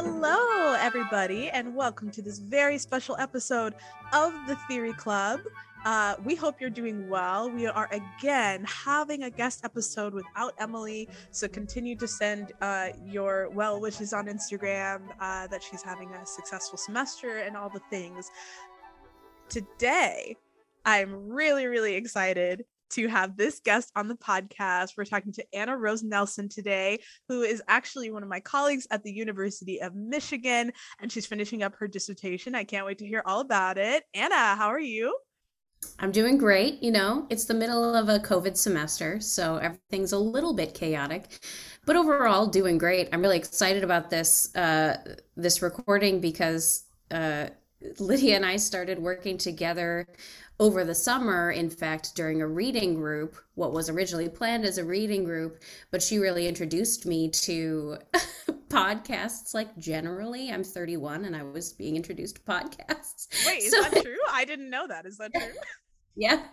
Hello, everybody, and welcome to this very special episode of the Theory Club. We hope you're doing well. We are again having a guest episode without Emily, so continue to send your well wishes on Instagram that she's having a successful semester and all the things. Today, I'm really excited to have this guest on the podcast. We're talking to Anna Rose Nelson today, who is actually one of my colleagues at the University of Michigan, and she's finishing up her dissertation. I can't wait to hear all about it. Anna, how are you? I'm doing great. It's the middle of a COVID semester, so everything's a little bit chaotic, but overall doing great. I'm really excited about this recording because Lydia and I started working together over the summer, in fact, during a reading group, what was originally planned as a reading group, but she really introduced me to podcasts like generally. I'm 31 and I was being introduced to podcasts. Wait, is that true? I didn't know that. Is that true? Yeah.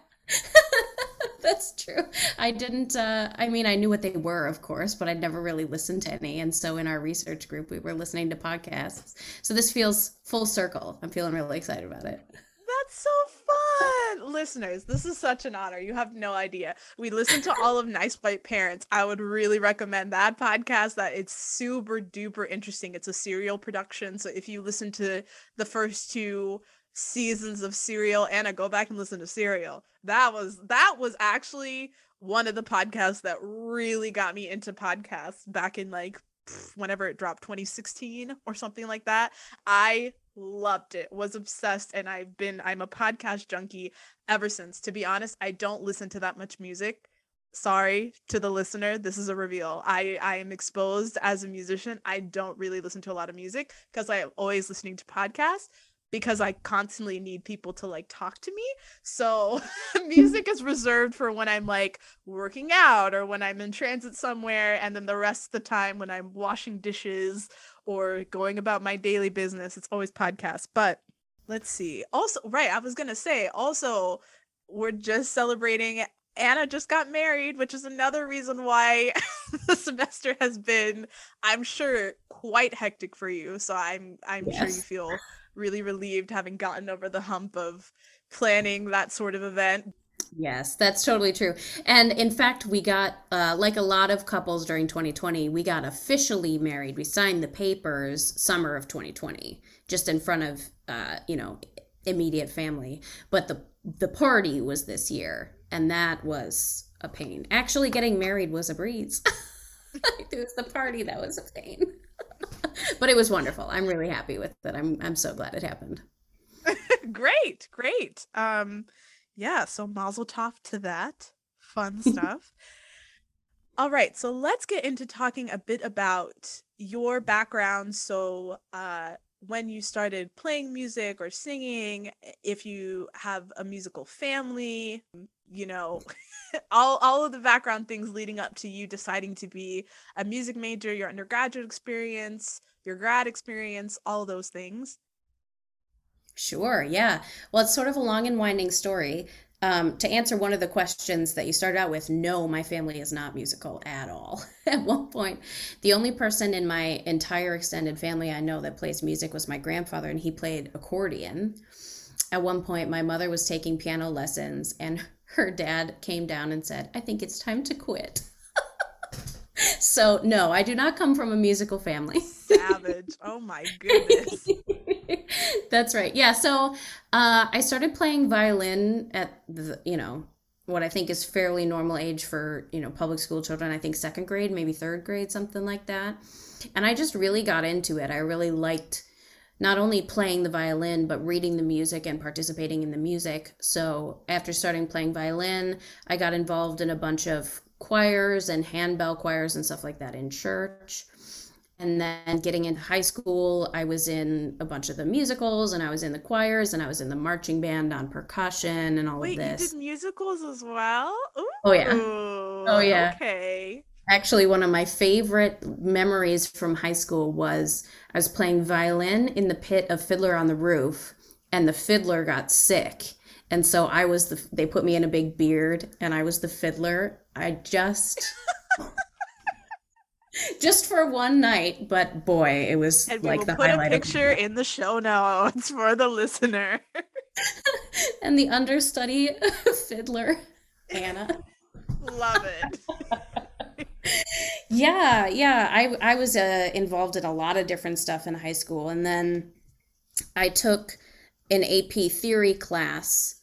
That's true. I didn't, I knew what they were, of course, but I'd never really listened to any. And so in our research group, we were listening to podcasts. So this feels full circle. I'm feeling really excited about it. That's so fun. Listeners, this is such an honor. You have no idea. We listen to all of Nice White Parents. I would really recommend that podcast. That it's super duper interesting. It's a serial production. So if you listen to the first two seasons of Serial, Anna, go back and listen to Serial. That was actually one of the podcasts that really got me into podcasts back in like whenever it dropped, 2016 or something like that. I loved it, was obsessed, and I'm a podcast junkie ever since. To be honest, I don't listen to that much music. Sorry to the listener, this is a reveal. I am exposed as a musician. I don't really listen to a lot of music because I am always listening to podcasts because I constantly need people to like talk to me. So music is reserved for when I'm like working out or when I'm in transit somewhere, and then the rest of the time when I'm washing dishes or going about my daily business, it's always podcasts. But let's see. Also, right, I was going to say also we're just celebrating Anna just got married, which is another reason why the semester has been, I'm sure, quite hectic for you. So I'm sure you Yes. feel really relieved having gotten over the hump of planning that sort of event. Yes, that's totally true. And in fact, we got, like a lot of couples during 2020, we got officially married. We signed the papers summer of 2020, just in front of, immediate family. But the party was this year, and that was a pain. Actually, getting married was a breeze. It was the party that was a pain. But it was wonderful. I'm really happy with it. I'm so glad it happened. Great. Yeah, so mazel tov to that. Fun stuff. All right, so let's get into talking a bit about your background. So, when you started playing music or singing, if you have a musical family, you know, all of the background things leading up to you deciding to be a music major, your undergraduate experience, your grad experience, all those things. Sure, yeah. Well, it's sort of a long and winding story. To answer one of the questions that you started out with, no, my family is not musical at all. At one point, the only person in my entire extended family I know that plays music was my grandfather, and he played accordion. At one point, my mother was taking piano lessons, and her dad came down and said, I think it's time to quit. So, no, I do not come from a musical family. Savage. Oh my goodness. That's right. Yeah. So I started playing violin at what I think is fairly normal age for, public school children. I think second grade, maybe third grade, something like that. And I just really got into it. I really liked not only playing the violin, but reading the music and participating in the music. So after starting playing violin, I got involved in a bunch of choirs and handbell choirs and stuff like that in church. And then getting into high school, I was in a bunch of the musicals and I was in the choirs and I was in the marching band on percussion and all of Wait, you did this. musicals as well? Oh, yeah. Ooh, Oh, yeah. okay. Actually, one of my favorite memories from high school was I was playing violin in the pit of Fiddler on the Roof, and the fiddler got sick. And so they put me in a big beard, and I was the fiddler. just for one night, but boy, it was And we like will the put a highlight of my picture life. in the show notes for the listener. And the understudy fiddler, Anna. Love it. Yeah, yeah. I was involved in a lot of different stuff in high school, and then I took an AP theory class.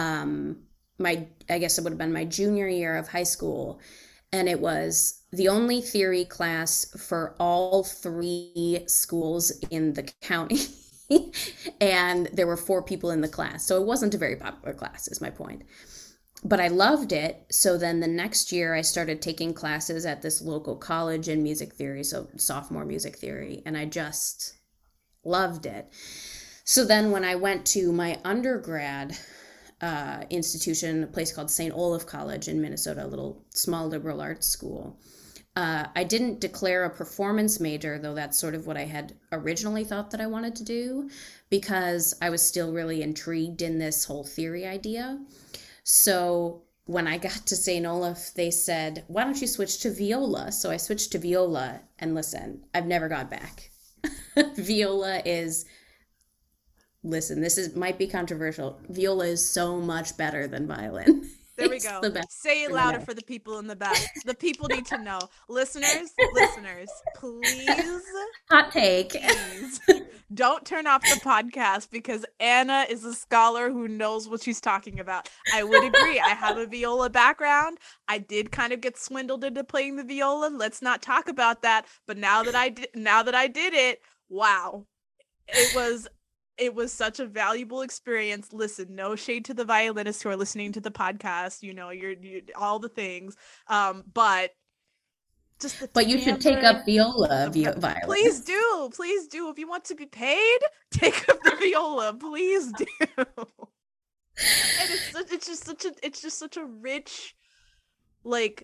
I guess it would have been my junior year of high school, and it was the only theory class for all three schools in the county. And there were four people in the class, so it wasn't a very popular class, is my point. But I loved it. So then the next year, I started taking classes at this local college in music theory, so sophomore music theory, and I just loved it. So then when I went to my undergrad institution, a place called St. Olaf College in Minnesota, a little small liberal arts school, I didn't declare a performance major, though that's sort of what I had originally thought that I wanted to do, because I was still really intrigued in this whole theory idea. So when I got to St. Olaf, they said, why don't you switch to viola? So I switched to viola, and listen, I've never gone back. Viola is, listen, this is might be controversial. Viola is so much better than violin. There we It's go. the best Say it instrument louder ever. for the people in the back. The people need to know. Listeners, please, Hot take. please don't turn off the podcast because Anna is a scholar who knows what she's talking about. I would agree. I have a viola background. I did kind of get swindled into playing the viola. Let's not talk about that. But now that I did it, wow. It was it was such a valuable experience. Listen, no shade to the violinists who are listening to the podcast. You know, you all the things. But just the But you should take up timbre, viola, the violin. please do. If you want to be paid, take up the viola. Please do. And it's just such a rich, like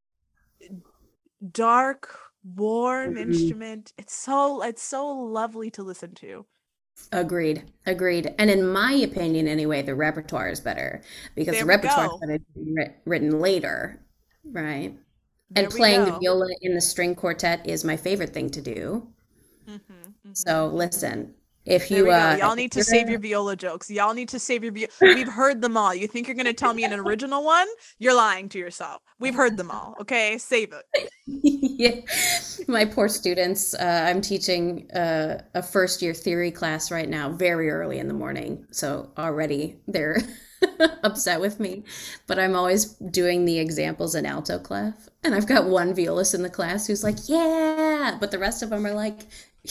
dark, warm Mhm. instrument. It's so lovely to listen to. Agreed. Agreed. And in my opinion, anyway, the repertoire is better because the There we repertoire go. started to be written later, right? There And we playing the go. viola in the string quartet is my favorite thing to do. Mhm, mhm, So mhm. listen, if There you we go. Y'all if need to save your you're viola jokes. Y'all need to save your We've heard them all. You think you're going to tell me an original one? You're lying to yourself. We've heard them all. Okay? Save it. yeah, my poor students, I'm teaching a first year theory class right now, very early in the morning. So already they're upset with me. But I'm always doing the examples in alto clef. And I've got one violist in the class who's like, yeah. But the rest of them are like,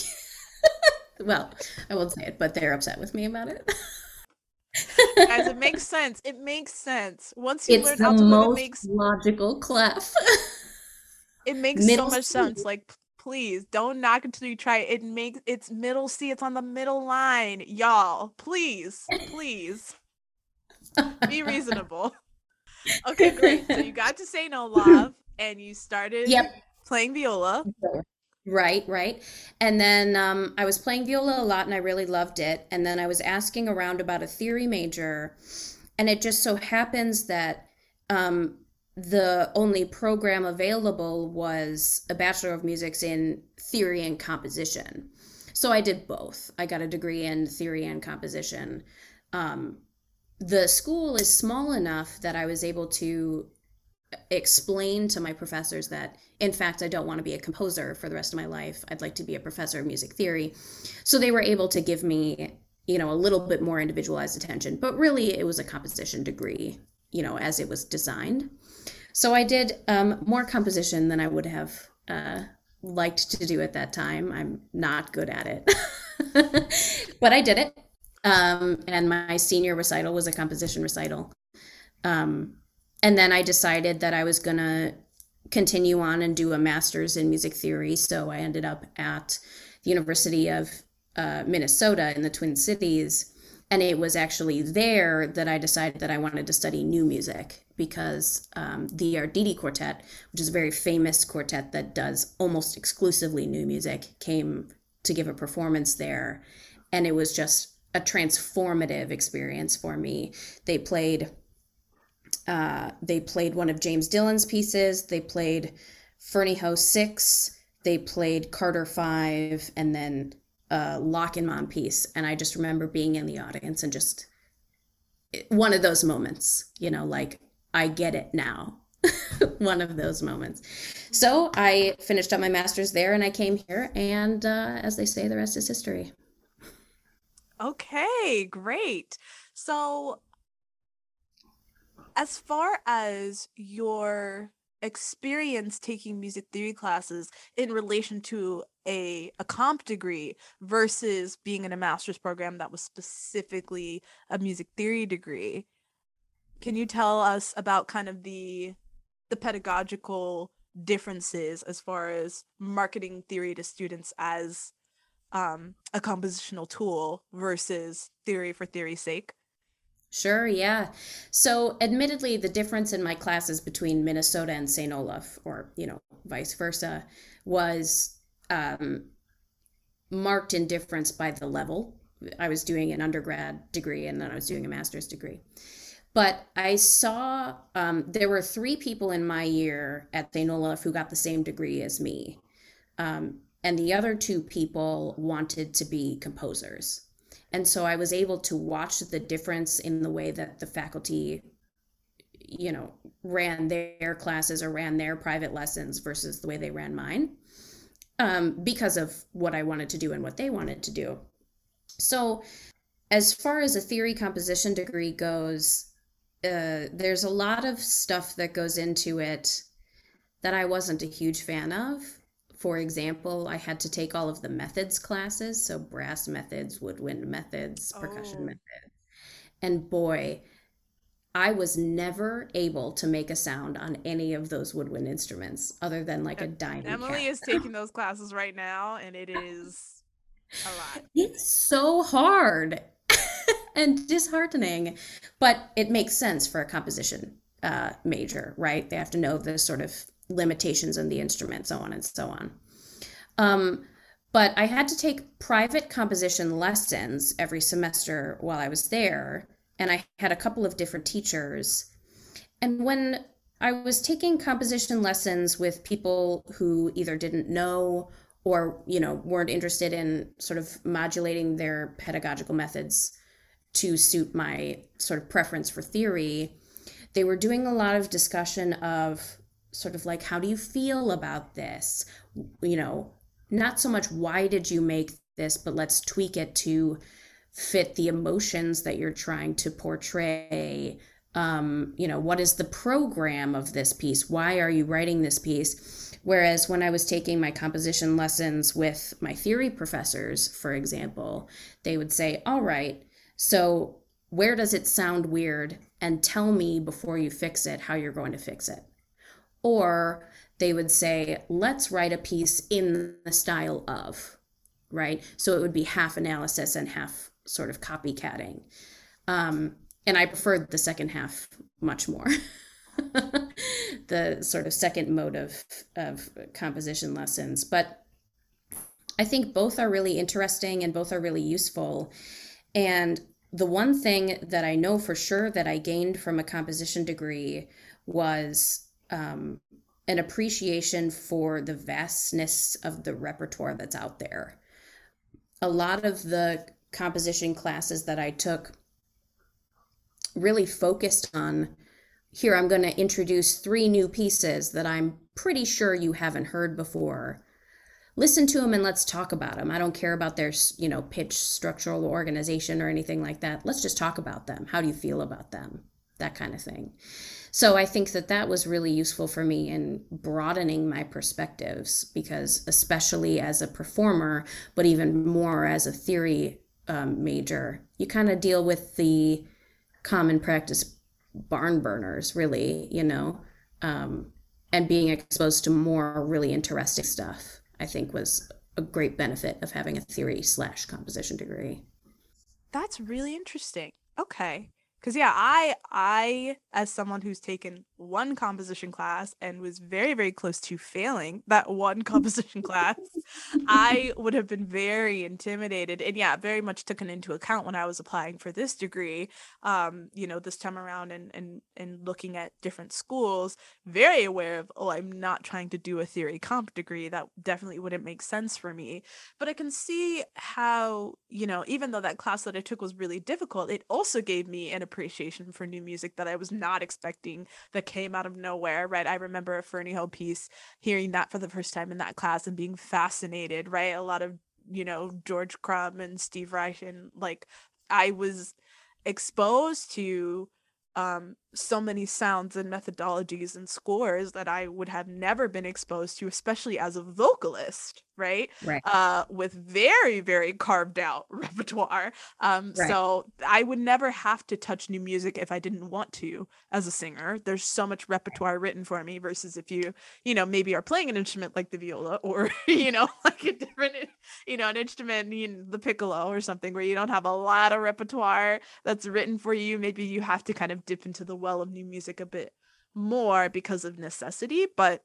well, I won't say it, but they're upset with me about it. Guys, it makes sense. It makes sense. Once you It's learn the alto clef, most logical clef. it makes so Middle much sense. C. Like please don't knock until you try it. It makes it's middle C. It's on the middle line. Y'all, please, please be reasonable. Okay, great. So you got to say no love and you started Yep. playing viola. Right, right. And then I was playing viola a lot and I really loved it. And then I was asking around about a theory major. And it just so happens that um, the only program available was a Bachelor of Music's in theory and composition. So I did both. I got a degree in theory and composition. Um, the school is small enough that I was able to explain to my professors that in fact I don't want to be a composer for the rest of my life. I'd like to be a professor of music theory. So they were able to give me, a little bit more individualized attention, but really it was a composition degree, as it was designed. So I did more composition than I would have liked to do at that time. I'm not good at it. But I did it. And my senior recital was a composition recital. um, and then I decided that I was going to continue on and do a master's in music theory. So I ended up at the University of Minnesota in the Twin Cities. And it was actually there that I decided that I wanted to study new music because the Arditi Quartet, which is a very famous quartet that does almost exclusively new music, came to give a performance there. And it was just a transformative experience for me. They played they played one of James Dillon's pieces. They played Fernie Ho 6. they played Carter Five and then Lock and Mom piece. And I just remember being in the audience and just one of those moments, like I get it now. One of those moments. So I finished up my master's there and I came here, and as they say, the rest is history. Okay, great. So, as far as your experience taking music theory classes in relation to a comp degree versus being in a master's program that was specifically a music theory degree, can you tell us about kind of the pedagogical differences as far as marketing theory to students as a compositional tool versus theory for theory's sake? Sure, yeah. So, admittedly, the difference in my classes between Minnesota and St. Olaf, or, vice versa, was marked in difference by the level. I was doing an undergrad degree and then I was doing a master's degree. But I saw there were three people in my year at St. Olaf who got the same degree as me. And the other two people wanted to be composers. And so I was able to watch the difference in the way that the faculty, ran their classes or ran their private lessons versus the way they ran mine, because of what I wanted to do and what they wanted to do. So as far as a theory composition degree goes, there's a lot of stuff that goes into it that I wasn't a huge fan of. For example, I had to take all of the methods classes, so brass methods, woodwind methods, percussion Oh, methods. And boy, I was never able to make a sound on any of those woodwind instruments other than like E- a dying Emily cat. is taking those classes right now, and it is a lot. It's so hard and disheartening, but it makes sense for a composition major, right? They have to know the sort of limitations on the instrument, so on and so on. Um, but I had to take private composition lessons every semester while I was there, and I had a couple of different teachers. And when I was taking composition lessons with people who either didn't know or, weren't interested in sort of modulating their pedagogical methods to suit my sort of preference for theory, they were doing a lot of discussion of sort of like, how do you feel about this? You know, not so much why did you make this, but let's tweak it to fit the emotions that you're trying to portray. What is the program of this piece? Why are you writing this piece? Whereas when I was taking my composition lessons with my theory professors, for example, they would say, all right, so where does it sound weird? And tell me before you fix it how you're going to fix it. Or they would say, let's write a piece in the style of, right? So it would be half analysis and half sort of copycatting. And I preferred the second half much more. The sort of second mode of composition lessons. But I think both are really interesting and both are really useful. And the one thing that I know for sure that I gained from a composition degree was an appreciation for the vastness of the repertoire that's out there. A lot of the composition classes that I took really focused on, here, I'm going to introduce 3 new pieces that I'm pretty sure you haven't heard before. Listen to them and let's talk about them. I don't care about their, pitch, structural organization or anything like that. Let's just talk about them. How do you feel about them? That kind of thing. So I think that that was really useful for me in broadening my perspectives, because especially as a performer, but even more as a theory major, you kind of deal with the common practice barn burners, really, and being exposed to more really interesting stuff, I think was a great benefit of having a theory/composition degree. That's really interesting. Okay. Cause yeah, I as someone who's taken one composition class and was very, very close to failing that one composition class, I would have been very intimidated. And yeah, very much taken into account when I was applying for this degree, this time around, and looking at different schools, very aware of, oh, I'm not trying to do a theory comp degree. That definitely wouldn't make sense for me. But I can see how, even though that class that I took was really difficult, it also gave me an appreciation for new music that I was not expecting, that came out of nowhere, right? I remember a Fernie Hill piece, hearing that for the first time in that class and being fascinated, right? A lot of, George Crumb and Steve Reich, and like I was exposed to so many sounds and methodologies and scores that I would have never been exposed to, especially as a vocalist, right? Right. With very, very carved out repertoire. Right. So I would never have to touch new music if I didn't want to as a singer. There's so much repertoire written for me versus if you, maybe are playing an instrument like the viola, or, like a different, an instrument, the piccolo or something, where you don't have a lot of repertoire that's written for you. Maybe you have to kind of dip into the well of new music a bit more because of necessity. But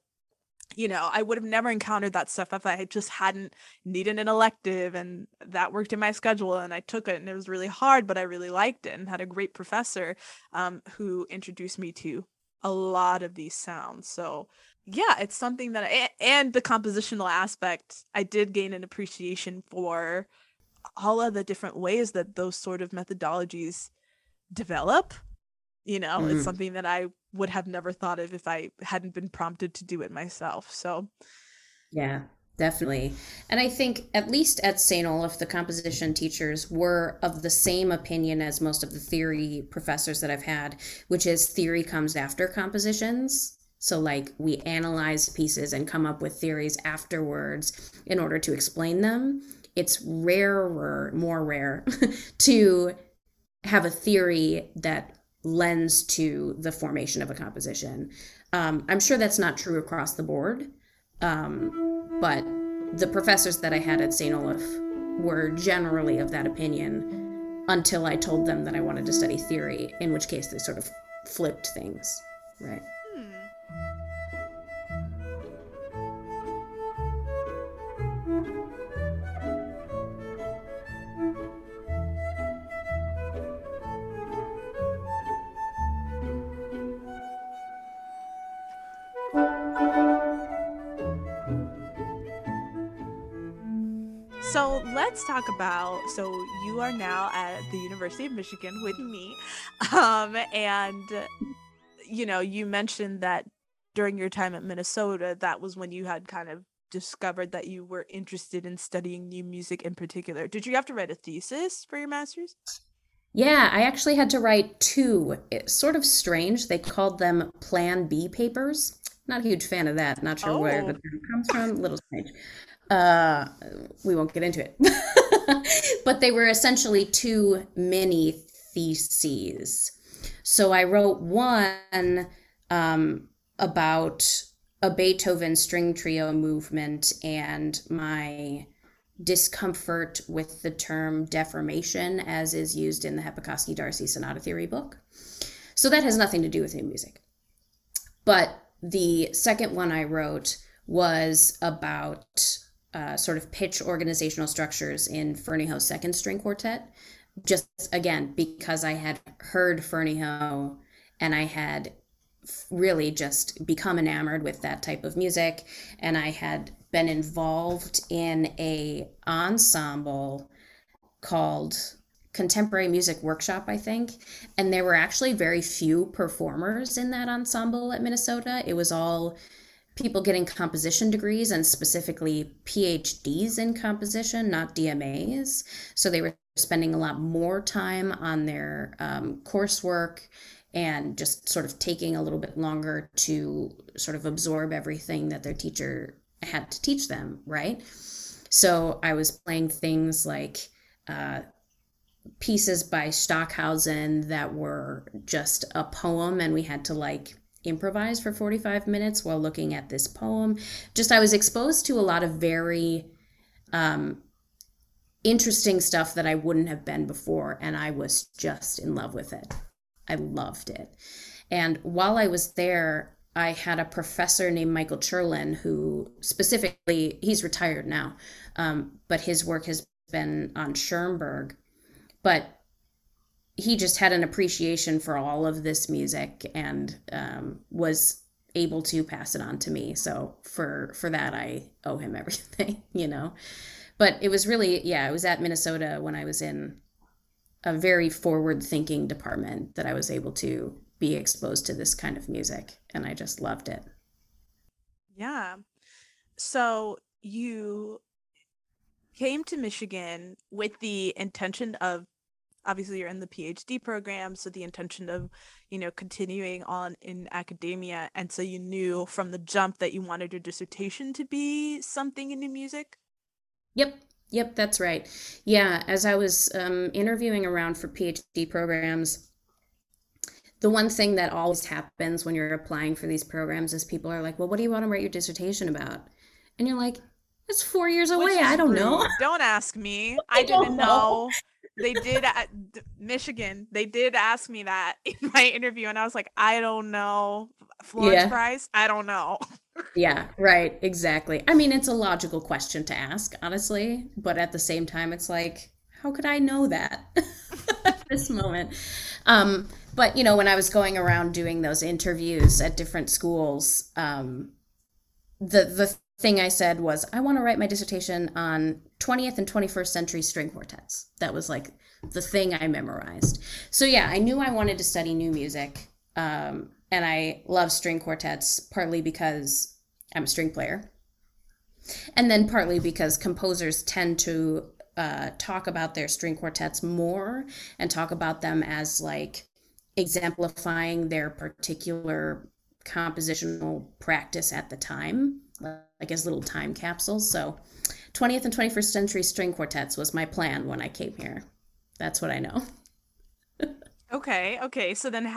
I would have never encountered that stuff if I just hadn't needed an elective and that worked in my schedule and I took it, and it was really hard, but I really liked it and had a great professor who introduced me to a lot of these sounds. So yeah, it's something that and the compositional aspect, I did gain an appreciation for all of the different ways that those sort of methodologies develop. It's Mm-hmm. something that I would have never thought of if I hadn't been prompted to do it myself. So, Yeah, definitely. And I think, at least at St. Olaf, the composition teachers were of the same opinion as most of the theory professors that I've had, which is theory comes after compositions. So, like, we analyze pieces and come up with theories afterwards in order to explain them. It's rarer, more rare, to have a theory that lends to the formation of a composition. I'm sure that's not true across the board, but the professors that I had at St. Olaf were generally of that opinion until I told them that I wanted to study theory, in which case they sort of flipped things, right? hmm. So let's talk about, so you are now at the University of Michigan with me. And you mentioned that during your time at Minnesota, that was when you had kind of discovered that you were interested in studying new music in particular. Did you have to write a thesis for your master's? Yeah, I actually had to write two. It's sort of strange. They called them Plan B papers. Not a huge fan of that. Not sure where the Oh. term comes from. A little strange. Uh, we won't get into it. But they were essentially two mini theses. So I wrote one about a Beethoven string trio movement and my discomfort with the term deformation as is used in the Hepikowski Darcy Sonata Theory book. So that has nothing to do with new music. But the second one I wrote was about sort of pitch organizational structures in Fernie Ho's second string quartet. Just again, because I had heard Fernie Ho and I had really just become enamored with that type of music, and I had been involved in a ensemble called Contemporary Music Workshop, I think. And there were actually very few performers in that ensemble at Minnesota. It was all people getting composition degrees, and specifically PhDs in composition, not DMAs. So they were spending a lot more time on their coursework and just sort of taking a little bit longer to sort of absorb everything that their teacher had to teach them, right? So I was playing things like pieces by Stockhausen that were just a poem, and we had to like improvise for 45 minutes while looking at this poem. Just I was exposed to a lot of very interesting stuff that I wouldn't have been before, and I was just in love with it. I loved it. And while I was there, I had a professor named Michael Cherlin who specifically, he's retired now, but his work has been on Schoenberg. But he just had an appreciation for all of this music and was able to pass it on to me. So for that, I owe him everything, you know. But it was really, yeah, it was at Minnesota when I was in a very forward thinking department that I was able to be exposed to this kind of music, and I just loved it. Yeah. So you came to Michigan with the intention of, obviously you're in the PhD program, so the intention of, continuing on in academia, and so you knew from the jump that you wanted your dissertation to be something in the music. Yep. Yep, that's right. Yeah, as I was interviewing around for PhD programs, the one thing that always happens when you're applying for these programs is people are like, well, what do you want to write your dissertation about? And you're like, it's 4 years Which away. is I don't know. rude. Don't ask me. I I didn't don't know. know. They did at Michigan. They did ask me that in my interview, and I was like, I don't know. Florence Yeah. Price? I don't know. Yeah, right. Exactly. I mean, it's a logical question to ask, honestly, but at the same time, it's like, how could I know that at this moment? But when I was going around doing those interviews at different schools, the thing I said was, I want to write my dissertation on 20th and 21st century string quartets. That was like the thing I memorized. So yeah, I knew I wanted to study new music. And I love string quartets partly because I'm a string player, and then partly because composers tend to talk about their string quartets more and talk about them as like exemplifying their particular compositional practice at the time, like as little time capsules. So 20th and 21st century string quartets was my plan when I came here. That's what I know. Okay, okay. So then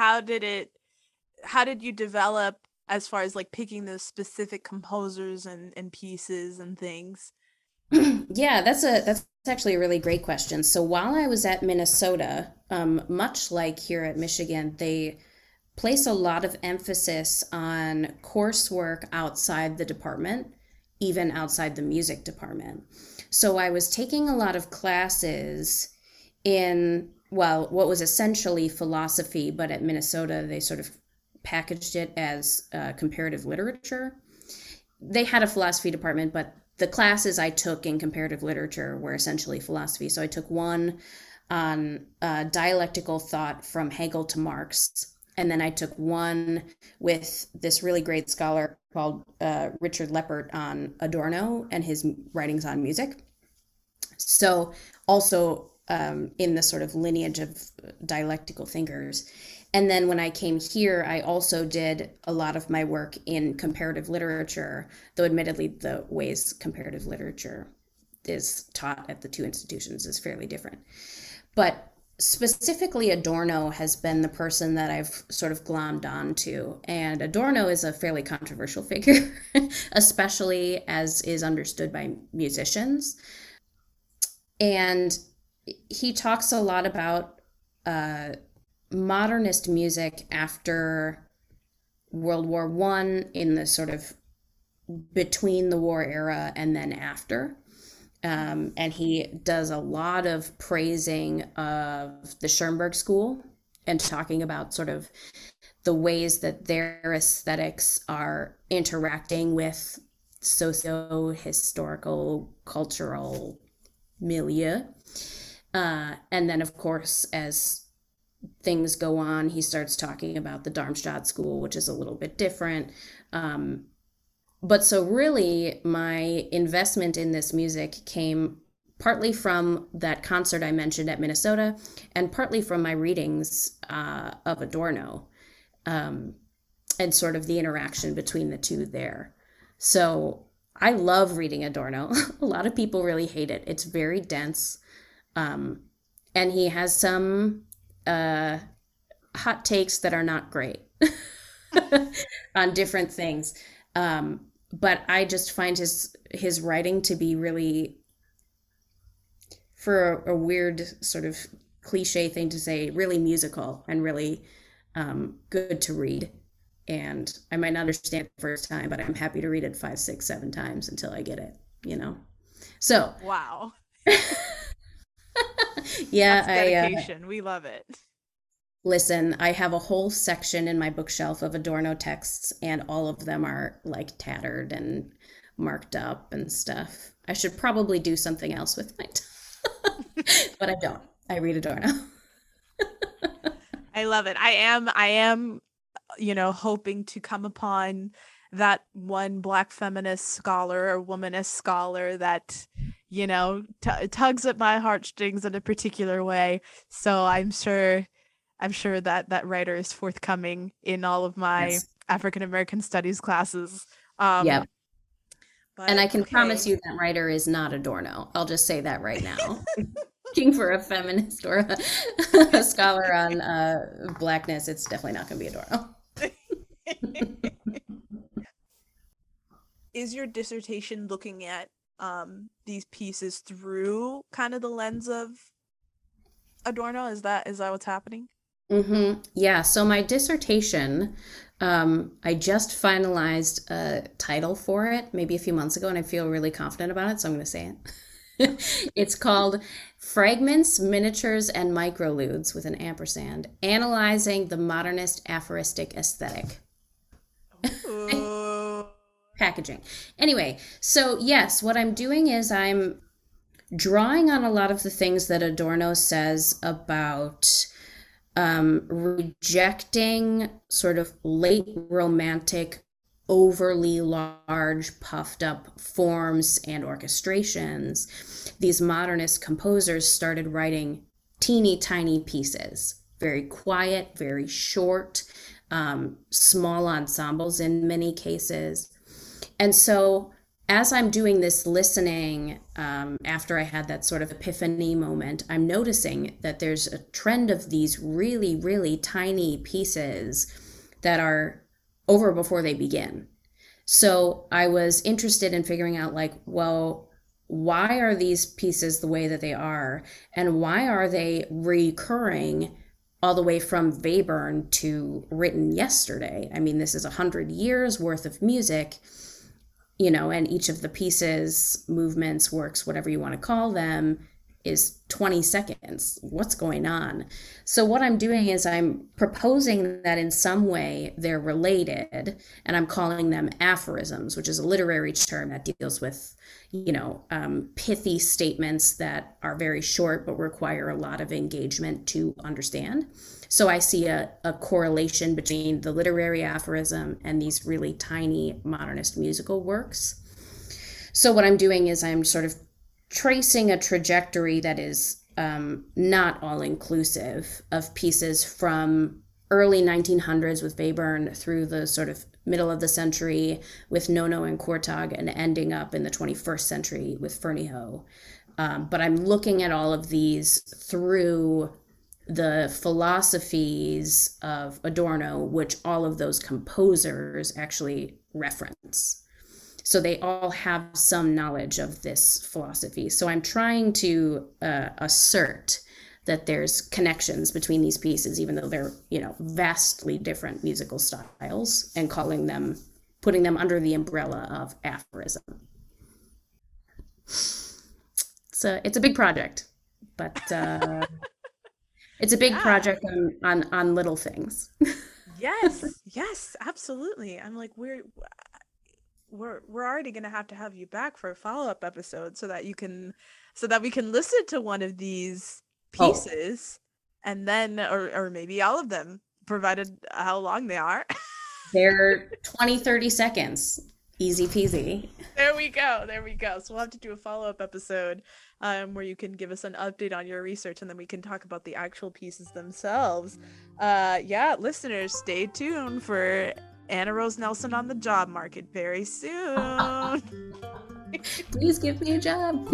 how did you develop as far as like picking the specific composers and pieces and things? Yeah, that's actually a really great question. So while I was at Minnesota, much like here at Michigan, they place a lot of emphasis on coursework outside the department, even outside the music department. So I was taking a lot of classes in, well, what was essentially philosophy, but at Minnesota they sort of packaged it as comparative literature. They had a philosophy department, but the classes I took in comparative literature were essentially philosophy. So I took one on dialectical thought from Hegel to Marx. And then I took one with this really great scholar called Richard Leppert on Adorno and his writings on music. So also in the sort of lineage of dialectical thinkers. And then when I came here, I also did a lot of my work in comparative literature, though admittedly the ways comparative literature is taught at the two institutions is fairly different. But specifically, Adorno has been the person that I've sort of glommed onto. And Adorno is a fairly controversial figure, especially as is understood by musicians. And he talks a lot about modernist music after World War One, in the sort of between the war era and then after. And he does a lot of praising of the Schoenberg School and talking about sort of the ways that their aesthetics are interacting with socio-historical, cultural milieu. And then, of course, as things go on, he starts talking about the Darmstadt School, which is a little bit different. But so really, my investment in this music came partly from that concert I mentioned at Minnesota, and partly from my readings of Adorno, and sort of the interaction between the two there. So I love reading Adorno. A lot of people really hate it. It's very dense. And he has some hot takes that are not great on different things. But I just find his writing to be really, for a weird sort of cliche thing to say, really musical and really good to read. And I might not understand it the first time, but I'm happy to read it 5, 6, 7 times until I get it, you know? So, Wow. yeah, That's dedication. We love it. listen, I have a whole section in my bookshelf of Adorno texts, and all of them are like tattered and marked up and stuff. I should probably do something else with my time, but I don't. I read Adorno. I love it. I am, hoping to come upon that one Black feminist scholar or womanist scholar that, tugs at my heartstrings in a particular way. So I'm sure that that writer is forthcoming in all of my Yes. African American studies classes. Um, Yep. And but I can promise okay. you that writer is not Adorno. I'll just say that right now. Looking for a feminist or a scholar on blackness, it's definitely not going to be Adorno. Is your dissertation looking at these pieces through kind of the lens of Adorno? Is that what's happening? Yeah, so my dissertation, I just finalized a title for it maybe a few months ago, and I feel really confident about it, so I'm going to say it. It's called Fragments, Miniatures, and Microludes with an ampersand, Analyzing the Modernist Aphoristic Aesthetic. Ooh. Packaging. Anyway, so yes, what I'm doing is I'm drawing on a lot of the things that Adorno says about rejecting sort of late romantic, overly large, puffed up forms and orchestrations. These modernist composers started writing teeny tiny pieces, very quiet, very short, small ensembles in many cases. And so as I'm doing this listening, after I had that sort of epiphany moment, I'm noticing that there's a trend of these really, really tiny pieces that are over before they begin. So I was interested in figuring out, like, well, why are these pieces the way that they are? And why are they recurring all the way from Webern to written yesterday? I mean, this is 100 years worth of music, and each of the pieces, movements, works, whatever you want to call them, is 20 seconds. What's going on? So what I'm doing is I'm proposing that in some way they're related, and I'm calling them aphorisms, which is a literary term that deals with, pithy statements that are very short but require a lot of engagement to understand. So I see a correlation between the literary aphorism and these really tiny modernist musical works. So what I'm doing is I'm sort of tracing a trajectory that is not all inclusive of pieces from early 1900s with Webern through the sort of middle of the century with Nono and Kortag, and ending up in the 21st century with Fernihoe. But I'm looking at all of these through the philosophies of Adorno, which all of those composers actually reference. So they all have some knowledge of this philosophy. So I'm trying to assert that there's connections between these pieces, even though they're, vastly different musical styles, and putting them under the umbrella of aphorism. So it's a big project, but it's a big Yeah. project on little things. Yes. Yes, absolutely. I'm like we're already going to have you back for a follow-up episode so that we can listen to one of these Oh, pieces, and then or maybe all of them, provided how long they are. they're 20, 30 seconds. Easy peasy. There we go. There we go. So we'll have to do a follow-up episode where you can give us an update on your research, and then we can talk about the actual pieces themselves. Yeah, listeners, stay tuned for Anna Rose Nelson on the job market very soon. Please give me a job.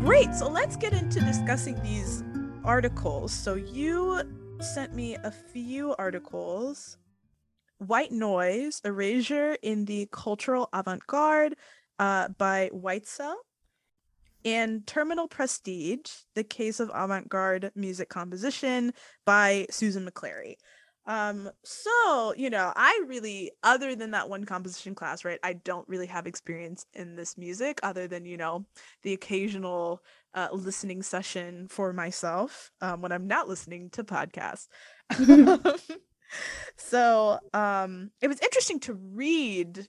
Great. So let's get into discussing these articles. So you sent me a few articles. White Noise, Erasure in the Cultural Avant-Garde by Whitesell, and Terminal Prestige, The Case of Avant-Garde Music Composition by Susan McClary. So, I really, other than that one composition class, right, I don't really have experience in this music other than, the occasional listening session for myself when I'm not listening to podcasts. So, it was interesting to read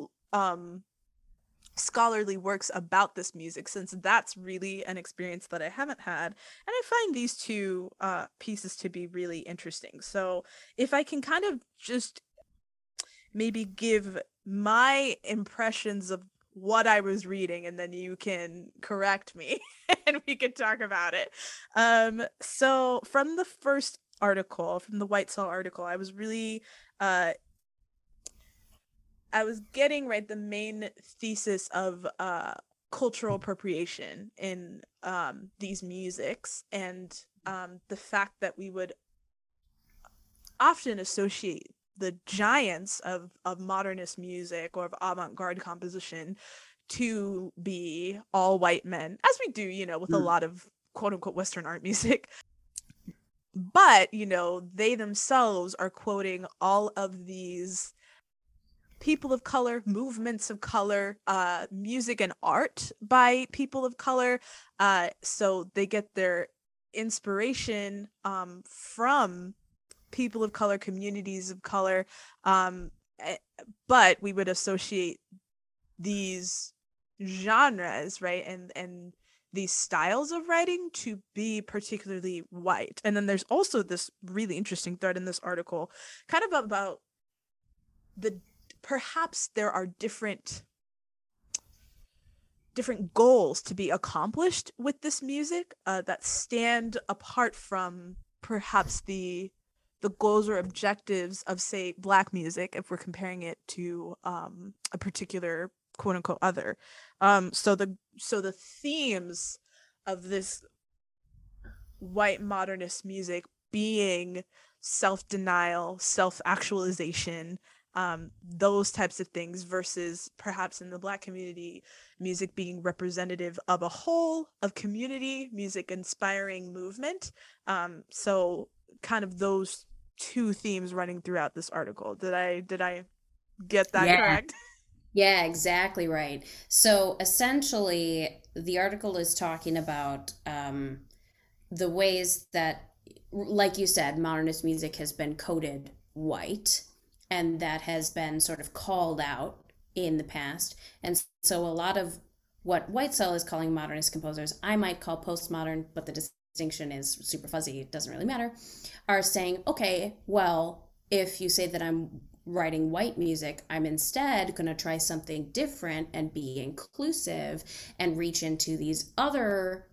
scholarly works about this music, since that's really an experience that I haven't had, and I find these two pieces to be really interesting. So if I can kind of just maybe give my impressions of what I was reading, and then you can correct me and we can talk about it. So from the first article, from the Whitesell article, I was really I was getting right the main thesis of cultural appropriation in these musics, and the fact that we would often associate the giants of modernist music or of avant-garde composition to be all white men, as we do, with a lot of quote-unquote Western art music. But, they themselves are quoting all of these people of color, movements of color, music and art by people of color. So they get their inspiration from people of color, communities of color. But we would associate these genres, right, and these styles of writing to be particularly white. And then there's also this really interesting thread in this article kind of about the perhaps there are different goals to be accomplished with this music that stand apart from perhaps the goals or objectives of, say, Black music, if we're comparing it to a particular quote unquote other. So the themes of this white modernist music being self-denial, self-actualization, those types of things, versus perhaps in the Black community, music being representative of a whole of community, music inspiring movement. So kind of those two themes running throughout this article. Did I get that correct? Yeah, exactly right. So essentially, the article is talking about the ways that, like you said, modernist music has been coded white, and that has been sort of called out in the past. And so a lot of what Whitesell is calling modernist composers, I might call postmodern, but the distinction is super fuzzy, it doesn't really matter, are saying, okay, well, if you say that I'm writing white music, I'm instead going to try something different and be inclusive and reach into these other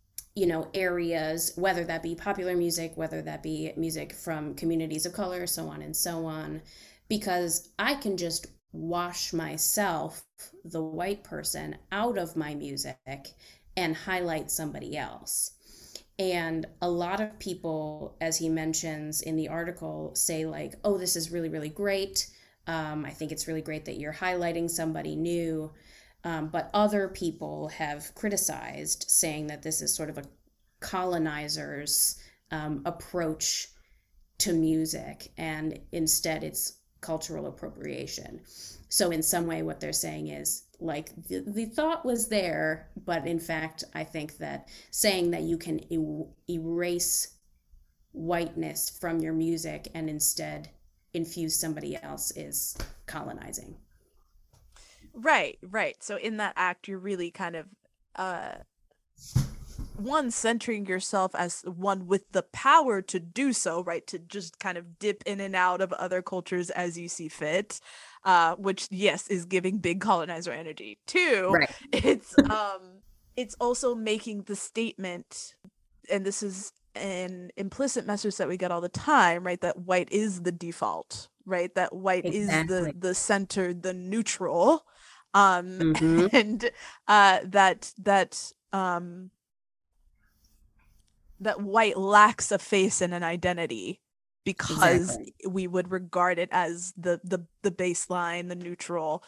areas, whether that be popular music, whether that be music from communities of color, so on and so on, because I can just wash myself, the white person, out of my music and highlight somebody else. And a lot of people, as he mentions in the article, say like, oh, this is really, really great. I think it's really great that you're highlighting somebody new. But other people have criticized, saying that this is sort of a colonizer's approach to music, and instead it's cultural appropriation. So in some way, what they're saying is, like, the thought was there, but in fact, I think that saying that you can erase whiteness from your music and instead infuse somebody else is colonizing. Right. So in that act, you're really kind of one, centering yourself as one with the power to do so, right? To just kind of dip in and out of other cultures as you see fit, which, yes, is giving big colonizer energy. Two, Right. it's also making the statement, and this is an implicit message that we get all the time, right? That white is the default, right? That white is Exactly. the center, the neutral. Mm-hmm. And that white lacks a face and an identity because Exactly. we would regard it as the baseline, the neutral,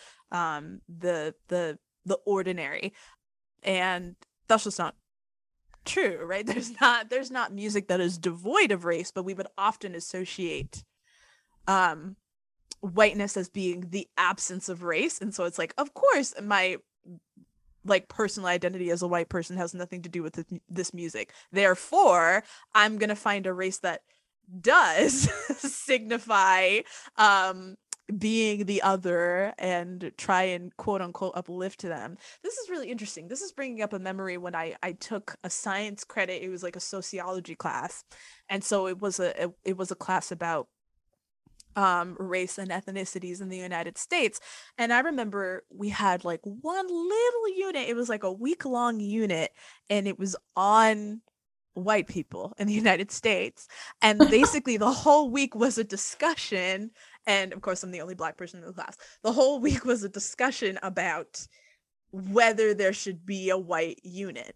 the ordinary. And that's just not true, right? There's not music that is devoid of race, but we would often associate um whiteness as being the absence of race. And so it's like, of course, my like personal identity as a white person has nothing to do with this music. Therefore, I'm going to find a race that does signify um being the other and try and quote unquote uplift them. This is really interesting. This is bringing up a memory when I took a science credit. It was like a sociology class, and so it was a class about race and ethnicities in the United States. And I remember we had like one little unit. It was like a week-long unit, and it was on white people in the United States. And basically the whole week was a discussion, and of course I'm the only black person in the class. The whole week was a discussion about whether there should be a white unit.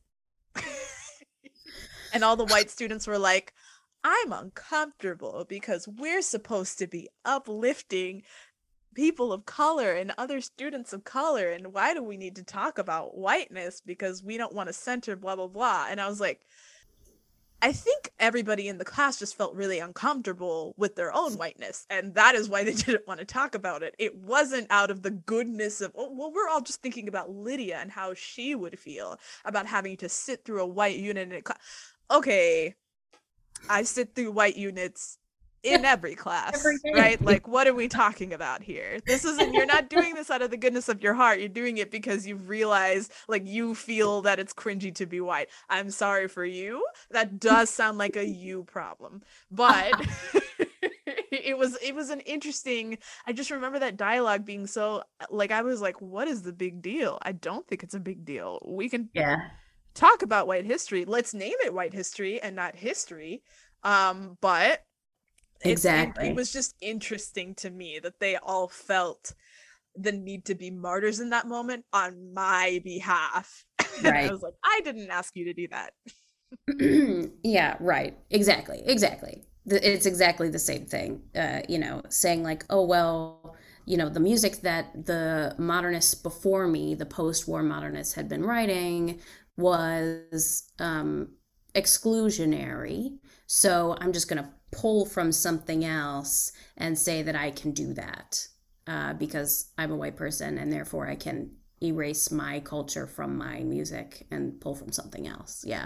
And all the white students were like, I'm uncomfortable because we're supposed to be uplifting people of color and other students of color. And why do we need to talk about whiteness? Because we don't want to center blah, blah, blah. And I was like, I think everybody in the class just felt really uncomfortable with their own whiteness. And that is why they didn't want to talk about it. It wasn't out of the goodness of, oh, well, we're all just thinking about Lydia and how she would feel about having to sit through a white unit in a class. Okay, I sit through white units in every Every class, day. right? Like, what are we talking about here? This isn't, you're not doing this out of the goodness of your heart. You're doing it because you've realized, like, you feel that it's cringy to be white. I'm sorry for you. That does sound like a you problem. But it was an interesting, I just remember that dialogue being so, like, I was like, what is the big deal? I don't think it's a big deal. We can Yeah, talk about white history. Let's name it white history and not history. But it exactly. was just interesting to me that they all felt the need to be martyrs in that moment on my behalf. And I Right. was like, I didn't ask you to do that. Yeah, right. Exactly. Exactly. It's exactly the same thing. Saying like, oh, well, the music that the modernists before me, the post-war modernists had been writing was exclusionary. So I'm just going to pull from something else and say that I can do that because I'm a white person and therefore I can erase my culture from my music and pull from something else. Yeah.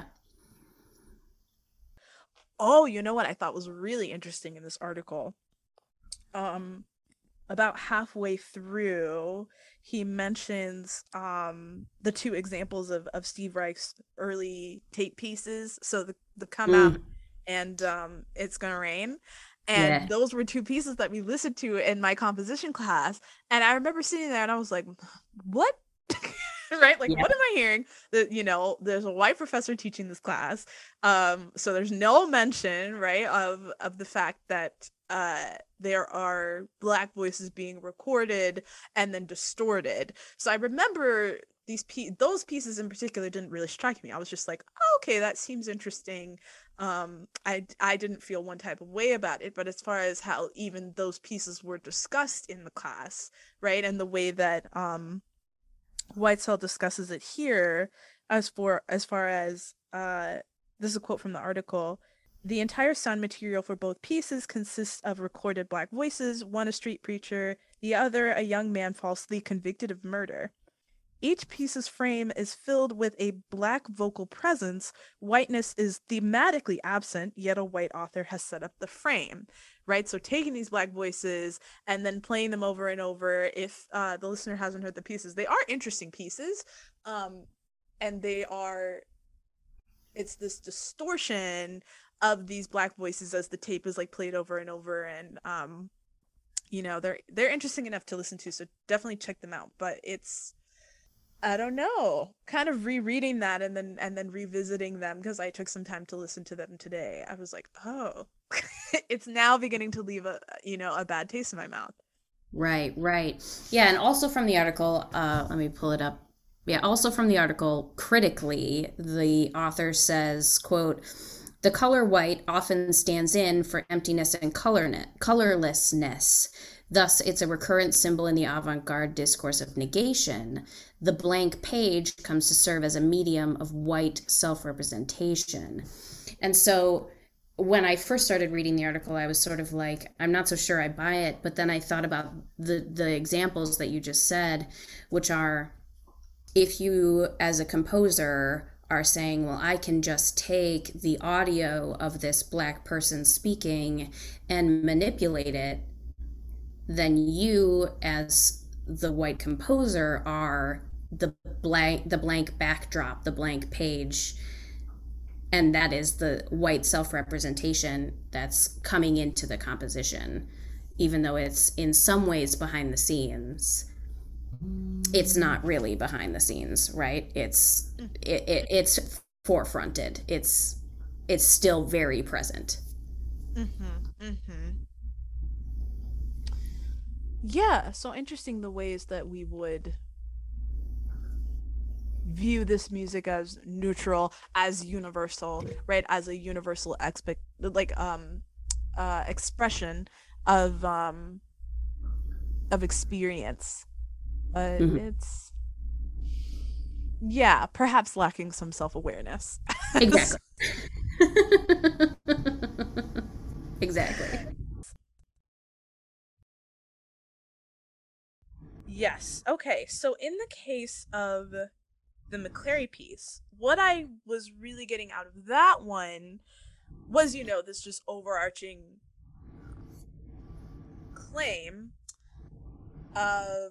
Oh, you know what I thought was really interesting in this article? Um, about halfway through, he mentions the two examples of Steve Reich's early tape pieces. So the Come Out Mm, and It's Gonna Rain. And yeah. those were two pieces that we listened to in my composition class. And I remember sitting there and I was like, what? Right? Like, Yeah. what am I hearing? That, there's a white professor teaching this class. So there's no mention, right, of the fact that there are black voices being recorded and then distorted. So I remember those pieces in particular didn't really strike me. I was just like, oh, okay, that seems interesting. I didn't feel one type of way about it, but as far as how even those pieces were discussed in the class, right, and the way that Whitesell discusses it here, as far as this is a quote from the article. The entire sound material for both pieces consists of recorded black voices, one a street preacher, the other a young man falsely convicted of murder. Each piece's frame is filled with a black vocal presence. Whiteness is thematically absent, yet a white author has set up the frame, right? So taking these black voices and then playing them over and over. If the listener hasn't heard the pieces, they are interesting pieces, um, and it's this distortion of these black voices as the tape is like played over and over, and they're interesting enough to listen to. So definitely check them out. But it's, I don't know, kind of rereading that and then revisiting them because I took some time to listen to them today. I was like, oh, it's now beginning to leave a bad taste in my mouth. Right, right. Yeah, and also from the article, let me pull it up. Yeah, also from the article, critically, the author says, quote, the color white often stands in for emptiness and colorlessness. Thus, it's a recurrent symbol in the avant garde discourse of negation. The blank page comes to serve as a medium of white self representation. And so when I first started reading the article, I was sort of like, I'm not so sure I buy it. But then I thought about the examples that you just said, which are if you, as a composer, are saying, well, I can just take the audio of this black person speaking and manipulate it, then you, as the white composer, are the blank backdrop, the blank page, and that is the white self-representation that's coming into the composition, even though it's in some ways behind the scenes. It's not really behind the scenes, right? It's forefronted. It's still very present. Mm-hmm. Mm-hmm. Yeah, so interesting the ways that we would view this music as neutral, as universal, right? As a universal expression of experience. But Mhm. it's, yeah, perhaps lacking some self-awareness. Exactly. Exactly. Yes. Okay. So in the case of the McClary piece, what I was really getting out of that one was, this just overarching claim of,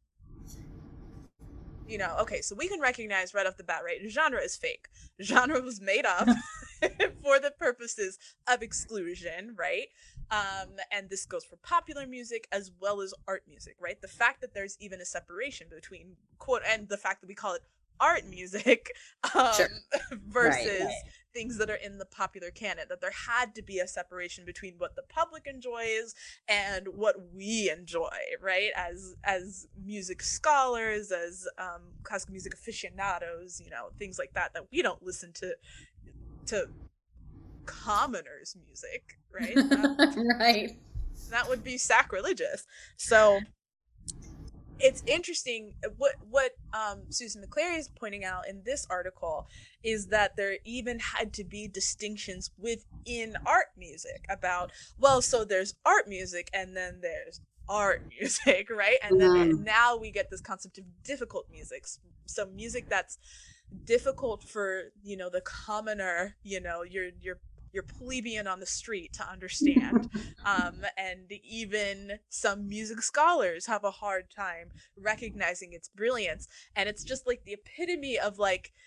okay, so we can recognize right off the bat, right? Genre is fake. Genre was made up for the purposes of exclusion, right? And this goes for popular music as well as art music, right? The fact that there's even a separation between quote and the fact that we call it art music um, Sure. Right. versus things that are in the popular canon, that there had to be a separation between what the public enjoys and what we enjoy, right? As music scholars, as classical music aficionados, things like that we don't listen to commoners' music, right? Right. That would be sacrilegious. So it's interesting what Susan McClary is pointing out in this article is that there even had to be distinctions within art music about, well, so there's art music and then there's art music, right? And then Mhm. now we get this concept of difficult music, so music that's difficult for the commoner, your plebeian on the street to understand. And even some music scholars have a hard time recognizing its brilliance. And it's just like the epitome of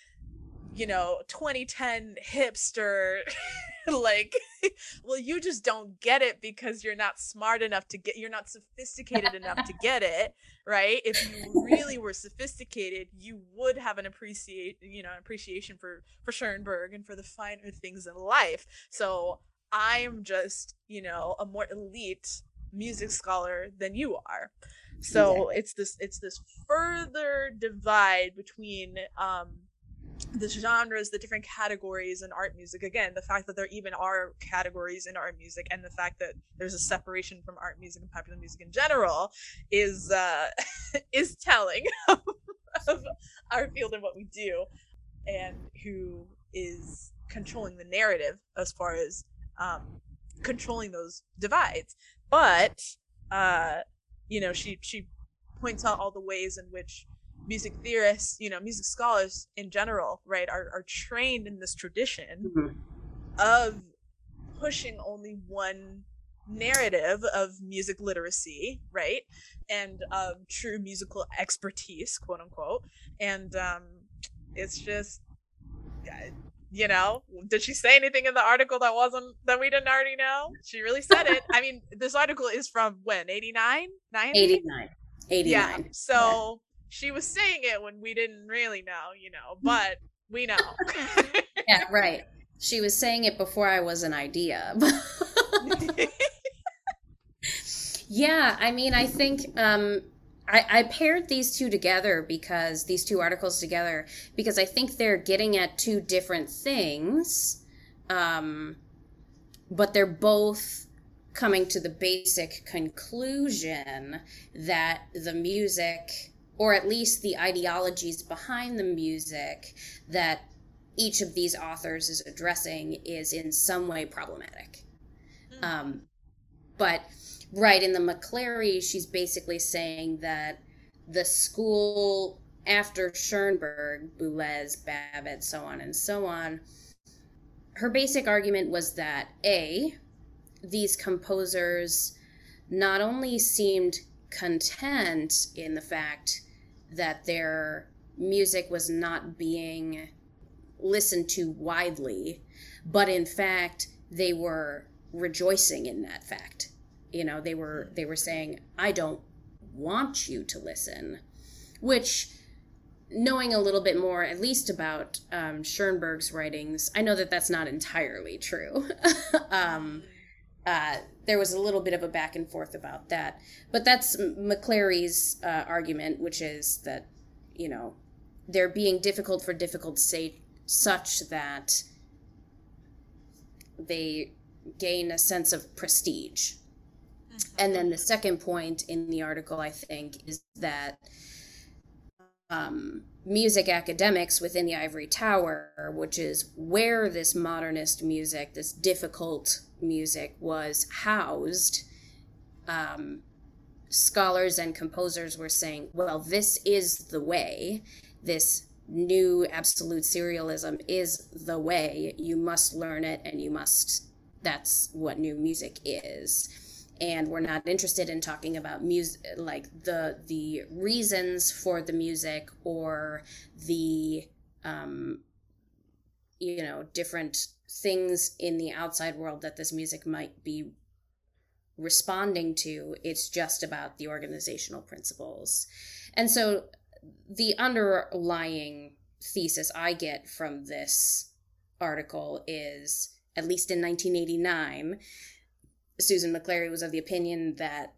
2010 hipster like, well, you just don't get it because you're not smart enough to get, you're not sophisticated enough to get it, right? If you really were sophisticated, you would have an appreciation for Schoenberg and for the finer things in life. So I'm just, a more elite music scholar than you are. So Exactly. it's this further divide between the genres, the different categories in art music. Again, the fact that there even are categories in art music, and the fact that there's a separation from art music and popular music in general, is is telling of our field and what we do, and who is controlling the narrative as far as controlling those divides. But she points out all the ways in which music theorists, music scholars in general, right, are trained in this tradition Mhm. of pushing only one narrative of music literacy, right, and true musical expertise, quote unquote. And it's just, did she say anything in the article that we didn't already know? She really said it. I mean, this article is from when, 89, 90? 89. Yeah, 89. Yeah. so she was saying it when we didn't really know, but we know. Yeah, right. She was saying it before I was an idea. Yeah, I mean, I think I paired these two together because these two articles together because I think they're getting at two different things, um, but they're both coming to the basic conclusion that the music, or at least the ideologies behind the music that each of these authors is addressing, is in some way problematic. Mm-hmm. Um, but right in the McClary, she's basically saying that the school after Schoenberg, Boulez, Babbitt, so on and so on, her basic argument was that A, these composers not only seemed content in the fact that their music was not being listened to widely, but in fact they were rejoicing in that fact. You know, they were saying, I don't want you to listen, which, knowing a little bit more at least about Schoenberg's writings, I know that that's not entirely true. um, Mm-hmm. uh, there was a little bit of a back and forth about that, but that's McClary's argument, which is that, you know, they're being difficult for difficult sake, such that they gain a sense of prestige. And then the second point in the article, I think, is that music academics within the ivory tower, which is where this modernist music, this difficult music, was housed, um, scholars and composers were saying, well, this is the way. This new absolute serialism is the way. You must learn it, and you must, that's what new music is. And we're not interested in talking about music, like the reasons for the music, or the you know, different things in the outside world that this music might be responding to. It's just about the organizational principles. And so the underlying thesis I get from this article is, at least in 1989, Susan McClary was of the opinion that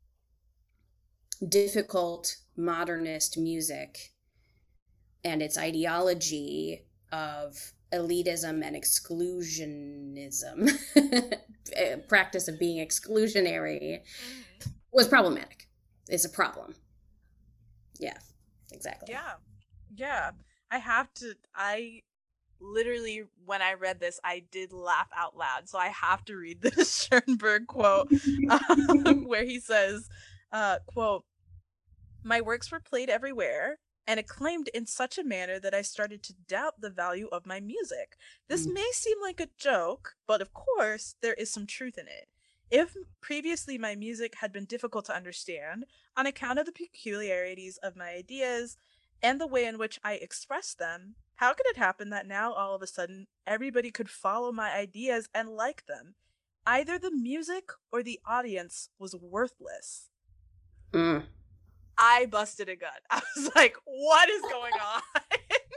difficult modernist music and its ideology of elitism and exclusionism, practice of being exclusionary, Mm-hmm. was problematic. It's a problem. Yeah, exactly. Yeah. Yeah. I literally, when I read this, I did laugh out loud. So I have to read this Schoenberg quote, where he says, quote, "My works were played everywhere and acclaimed in such a manner that I started to doubt the value of my music. This may seem like a joke, but of course, there is some truth in it. If previously my music had been difficult to understand on account of the peculiarities of my ideas and the way in which I expressed them, how could it happen that now all of a sudden everybody could follow my ideas and like them? Either the music or the audience was worthless." Mm. I busted a gut. I was like, what is going on? I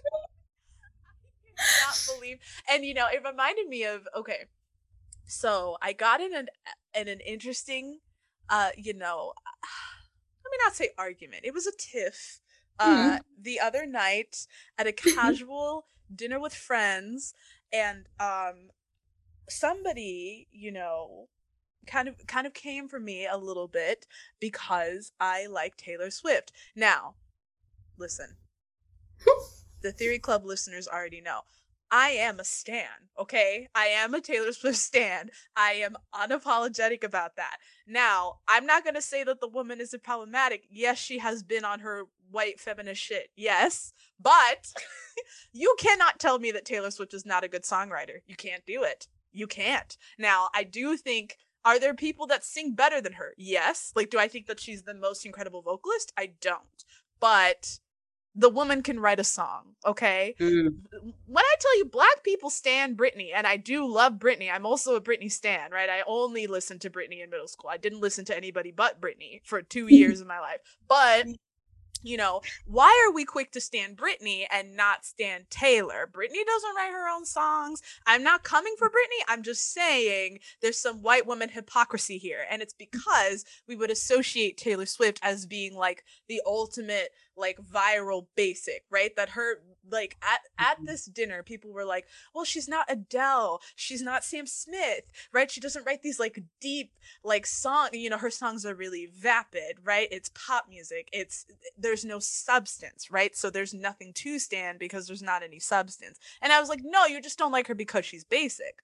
cannot believe. And you know, it reminded me of, okay, so I got in an interesting you know, let me not say argument. It was a tiff Mm. the other night at a casual dinner with friends, and somebody, you know, kind of came for me a little bit because I like Taylor Swift. Now, listen, the Theory Club listeners already know. I am a stan, okay? I am a Taylor Swift stan. I am unapologetic about that. Now, I'm not gonna say that the woman isn't problematic. Yes, she has been on her white feminist shit. Yes. But you cannot tell me that Taylor Swift is not a good songwriter. You can't do it. You can't. Now, I do think, are there people that sing better than her? Yes. Like, do I think that she's the most incredible vocalist? I don't. But the woman can write a song, okay? Mm. When I tell you black people stan Britney, and I do love Britney, I'm also a Britney stan, right? I only listened to Britney in middle school. I didn't listen to anybody but Britney for 2 years of my life. But why are we quick to stand Britney and not stand Taylor? Britney doesn't write her own songs. I'm not coming for Britney. I'm just saying there's some white woman hypocrisy here. And it's because we would associate Taylor Swift as being like the ultimate like viral basic, right? That her like at this dinner, people were like, well, she's not Adele, she's not Sam Smith, right? She doesn't write these like deep like song, her songs are really vapid, right? It's pop music. There's no substance, right? So there's nothing to stand because there's not any substance. And I was like, no, you just don't like her because she's basic.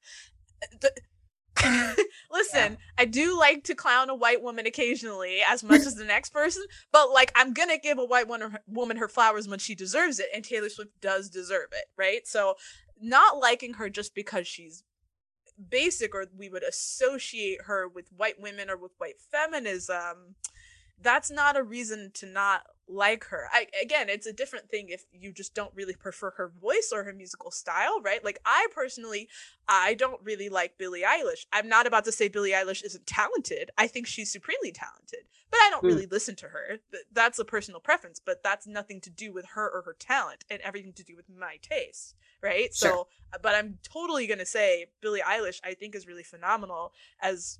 Listen, yeah. I do like to clown a white woman occasionally as much as the next person, but like I'm gonna give a white woman her flowers when she deserves it, and Taylor Swift does deserve it, right? So not liking her just because she's basic or we would associate her with white women or with white feminism, that's not a reason to not like her. Again, it's a different thing if you just don't really prefer her voice or her musical style, right? Like I don't really like Billie Eilish. I'm not about to say Billie Eilish isn't talented. I think she's supremely talented, but I don't really listen to her. That's a personal preference, but that's nothing to do with her or her talent and everything to do with my taste, right? Sure. So, but I'm totally going to say Billie Eilish, I think, is really phenomenal as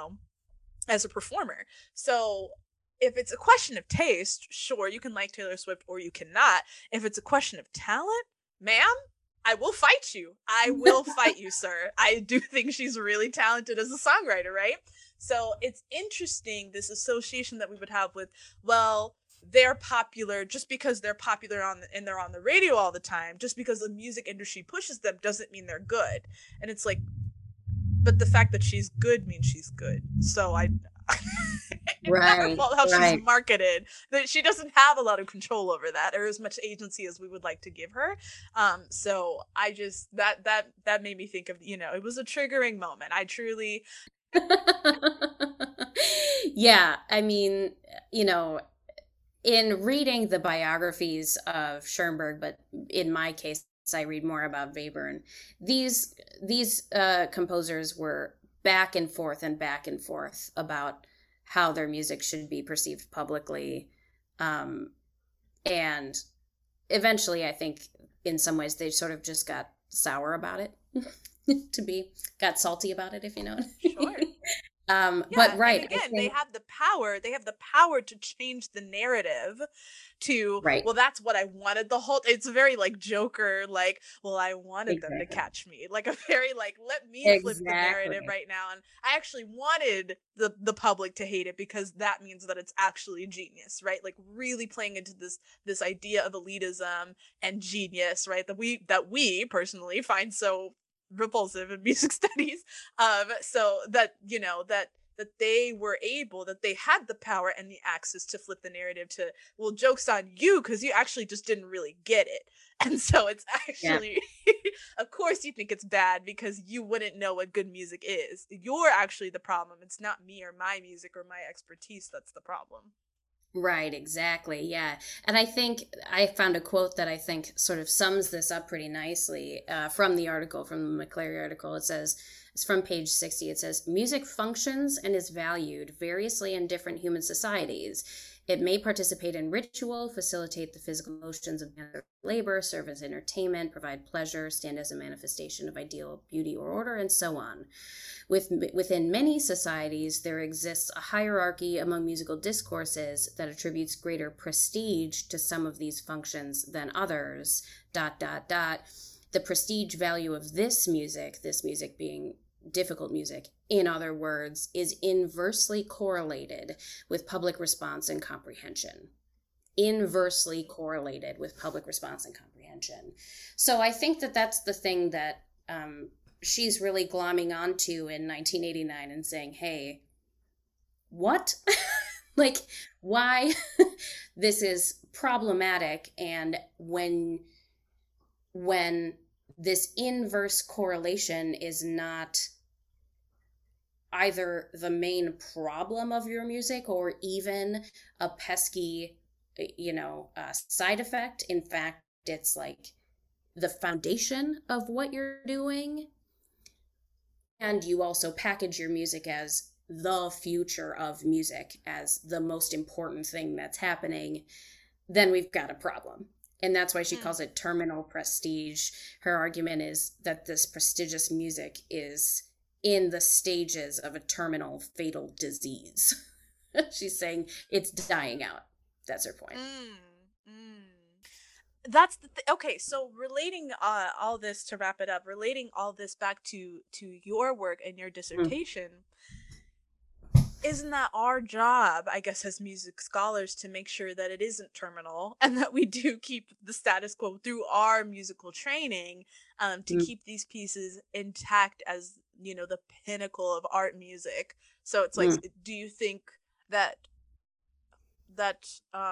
a performer. So if it's a question of taste, sure, you can like Taylor Swift or you cannot. If it's a question of talent, ma'am, I will fight you. I will fight you, sir. I do think she's really talented as a songwriter, right? So it's interesting, this association that we would have with, well, they're popular just because they're popular and they're on the radio all the time. Just because the music industry pushes them doesn't mean they're good. And it's like, but the fact that she's good means she's good. So it's not her fault how she's marketed. That she doesn't have a lot of control over that or as much agency as we would like to give her. So I just that made me think of, it was a triggering moment. I truly Yeah, I mean, in reading the biographies of Schoenberg, but in my case I read more about Webern, these composers were back and forth about how their music should be perceived publicly. And eventually, I think in some ways they sort of just got sour about it, got salty about it, if you know. Sure. But right. And again, they have the power to change the narrative to, right. Well, that's what I wanted it's very like Joker, like, well, I wanted them to catch me, like a very like, let me flip the narrative right now. And I actually wanted the public to hate it because that means that it's actually genius, right? Like really playing into this idea of elitism and genius, right? That we personally find so repulsive in music studies. So that, that they had the power and the access to flip the narrative to, well, joke's on you because you actually just didn't really get it. And so it's actually, of course you think it's bad because you wouldn't know what good music is. You're actually the problem. It's not me or my music or my expertise that's the problem. Right, exactly. Yeah. And I think I found a quote that I think sort of sums this up pretty nicely from the article, from the McClary article. It says, it's from page 60. It says, music functions and is valued variously in different human societies. It may participate in ritual, facilitate the physical motions of labor, serve as entertainment, provide pleasure, stand as a manifestation of ideal beauty or order, and so on. Within many societies, there exists a hierarchy among musical discourses that attributes greater prestige to some of these functions than others, ... The prestige value of this music being difficult music, in other words, is inversely correlated with public response and comprehension. Inversely correlated with public response and comprehension. So I think that that's the thing that she's really glomming onto in 1989 and saying, hey, what? Like, why this is problematic. And when this inverse correlation is not either the main problem of your music or even a pesky, side effect. In fact, it's like the foundation of what you're doing. And you also package your music as the future of music, as the most important thing that's happening. then we've got a problem. And that's why she calls it terminal prestige. Her argument is that this prestigious music is in the stages of a terminal fatal disease. She's saying it's dying out. That's her point. That's okay. So relating all this, to wrap it up, relating all this back to your work and your dissertation, isn't that our job, I guess, as music scholars, to make sure that it isn't terminal and that we do keep the status quo through our musical training, to keep these pieces intact as, you know, the pinnacle of art music? So it's like, do you think that that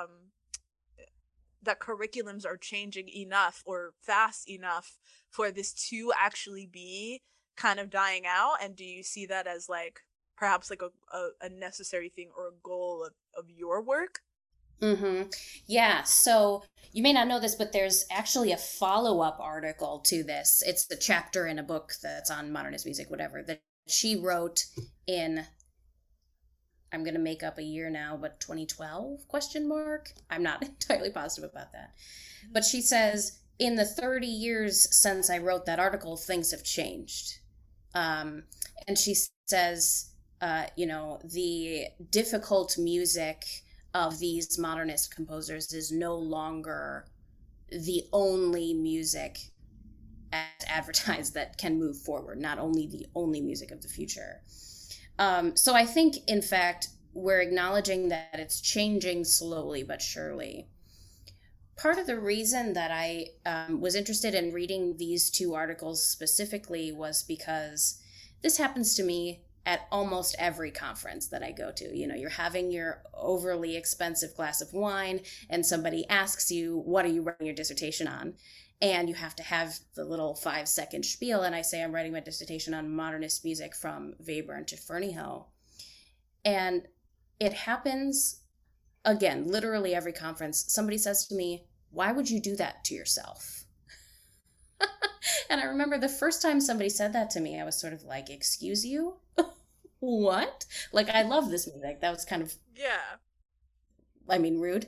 curriculums are changing enough or fast enough for this to actually be kind of dying out? And do you see that as like perhaps like a necessary thing or a goal of your work? Yeah, so you may not know this, but there's actually a follow-up article to this. It's the chapter in a book that's on modernist music, whatever, that she wrote in, I'm going to make up a year now, but 2012, question mark? I'm not entirely positive about that. But she says, in the 30 years since I wrote that article, things have changed. And she says, you know, the difficult music of these modernist composers is no longer the only music as advertised that can move forward, not only the only music of the future. So I think, in fact, we're acknowledging that it's changing slowly but surely. Part of the reason that I was interested in reading these two articles specifically was because this happens to me at almost every conference that I go to. You know, you're having your overly expensive glass of wine and somebody asks you, what are you writing your dissertation on? And you have to have the little 5-second spiel. And I say, I'm writing my dissertation on modernist music from Webern to Fernyhough. And it happens, again, literally every conference. Somebody says to me, why would you do that to yourself? And I remember the first time somebody said that to me, I was sort of like, excuse you? What? Like, I love this music. That was kind of, I mean, rude.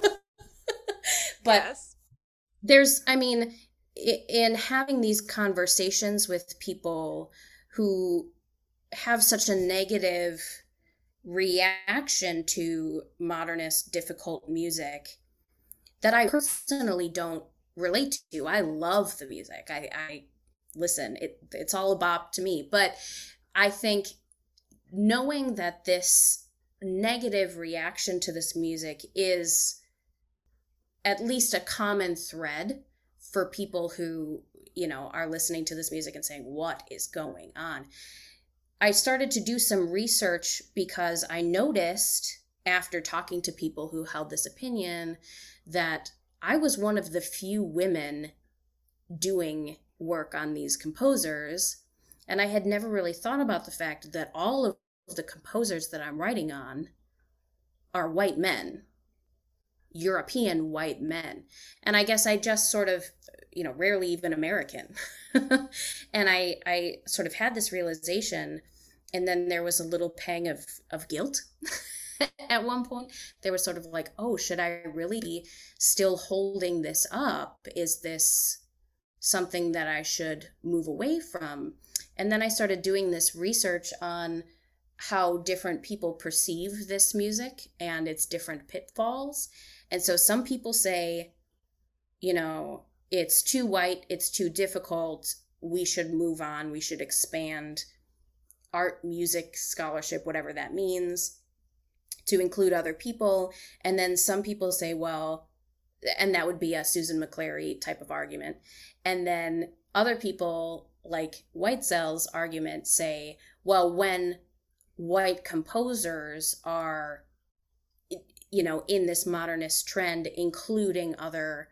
But yes. There's, I mean, in having these conversations with people who have such a negative reaction to modernist, difficult music that I personally don't relate to. I love the music. I listen, it's all a bop to me. But I think knowing that this negative reaction to this music is at least a common thread for people who, you know, are listening to this music and saying, what is going on? I started to do some research because I noticed, after talking to people who held this opinion, that I was one of the few women doing work on these composers. And I had never really thought about the fact that all of the composers that I'm writing on are white men. European white men. And I guess I just sort of, you know, rarely even American. And I sort of had this realization, and then there was a little pang of guilt. At one point, there was sort of like, oh, should I really be still holding this up? Is this something that I should move away from? And then I started doing this research on how different people perceive this music and its different pitfalls. And so some people say, you know, it's too white, it's too difficult, we should move on, we should expand art, music, scholarship, whatever that means, to include other people. And then some people say, well, and that would be a Susan McClary type of argument. And then other people, like Whitesell's argument, say, well, when white composers are, you know, in this modernist trend, including other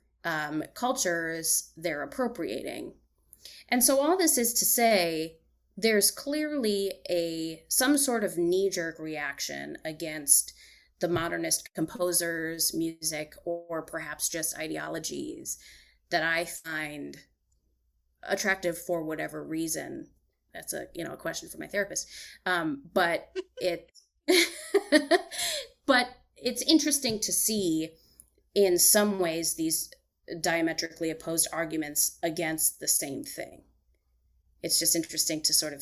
cultures, they're appropriating. And so all this is to say, there's clearly some sort of knee-jerk reaction against the modernist composers' music, or perhaps just ideologies, that I find attractive for whatever reason. That's a question for my therapist. But but it's interesting to see in some ways these diametrically opposed arguments against the same thing. It's just interesting to sort of,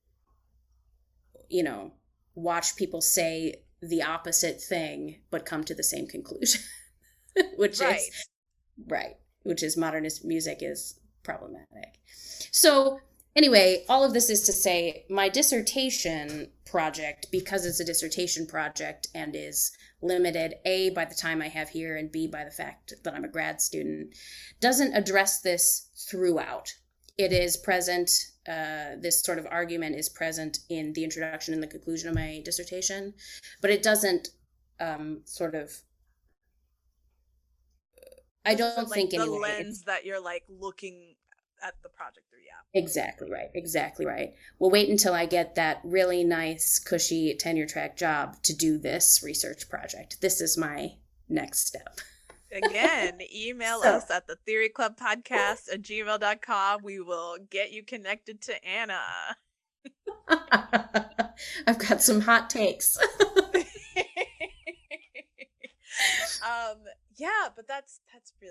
you know, watch people say the opposite thing but come to the same conclusion, which Right. is right, which is modernist music is problematic. So anyway, all of this is to say my dissertation project, because it's a dissertation project and is limited, A, by the time I have here, and B, by the fact that I'm a grad student, doesn't address this throughout. It is present, this sort of argument is present in the introduction and the conclusion of my dissertation, but it doesn't sort of, I don't think the anyway. lens that you're like looking at the project through. Yeah. Exactly right. Exactly right. We'll wait until I get that really nice, cushy tenure track job to do this research project. This is my next step. Again, email us at the Theory Club Podcast at gmail.com. We will get you connected to Anna. I've got some hot takes. Yeah, but that's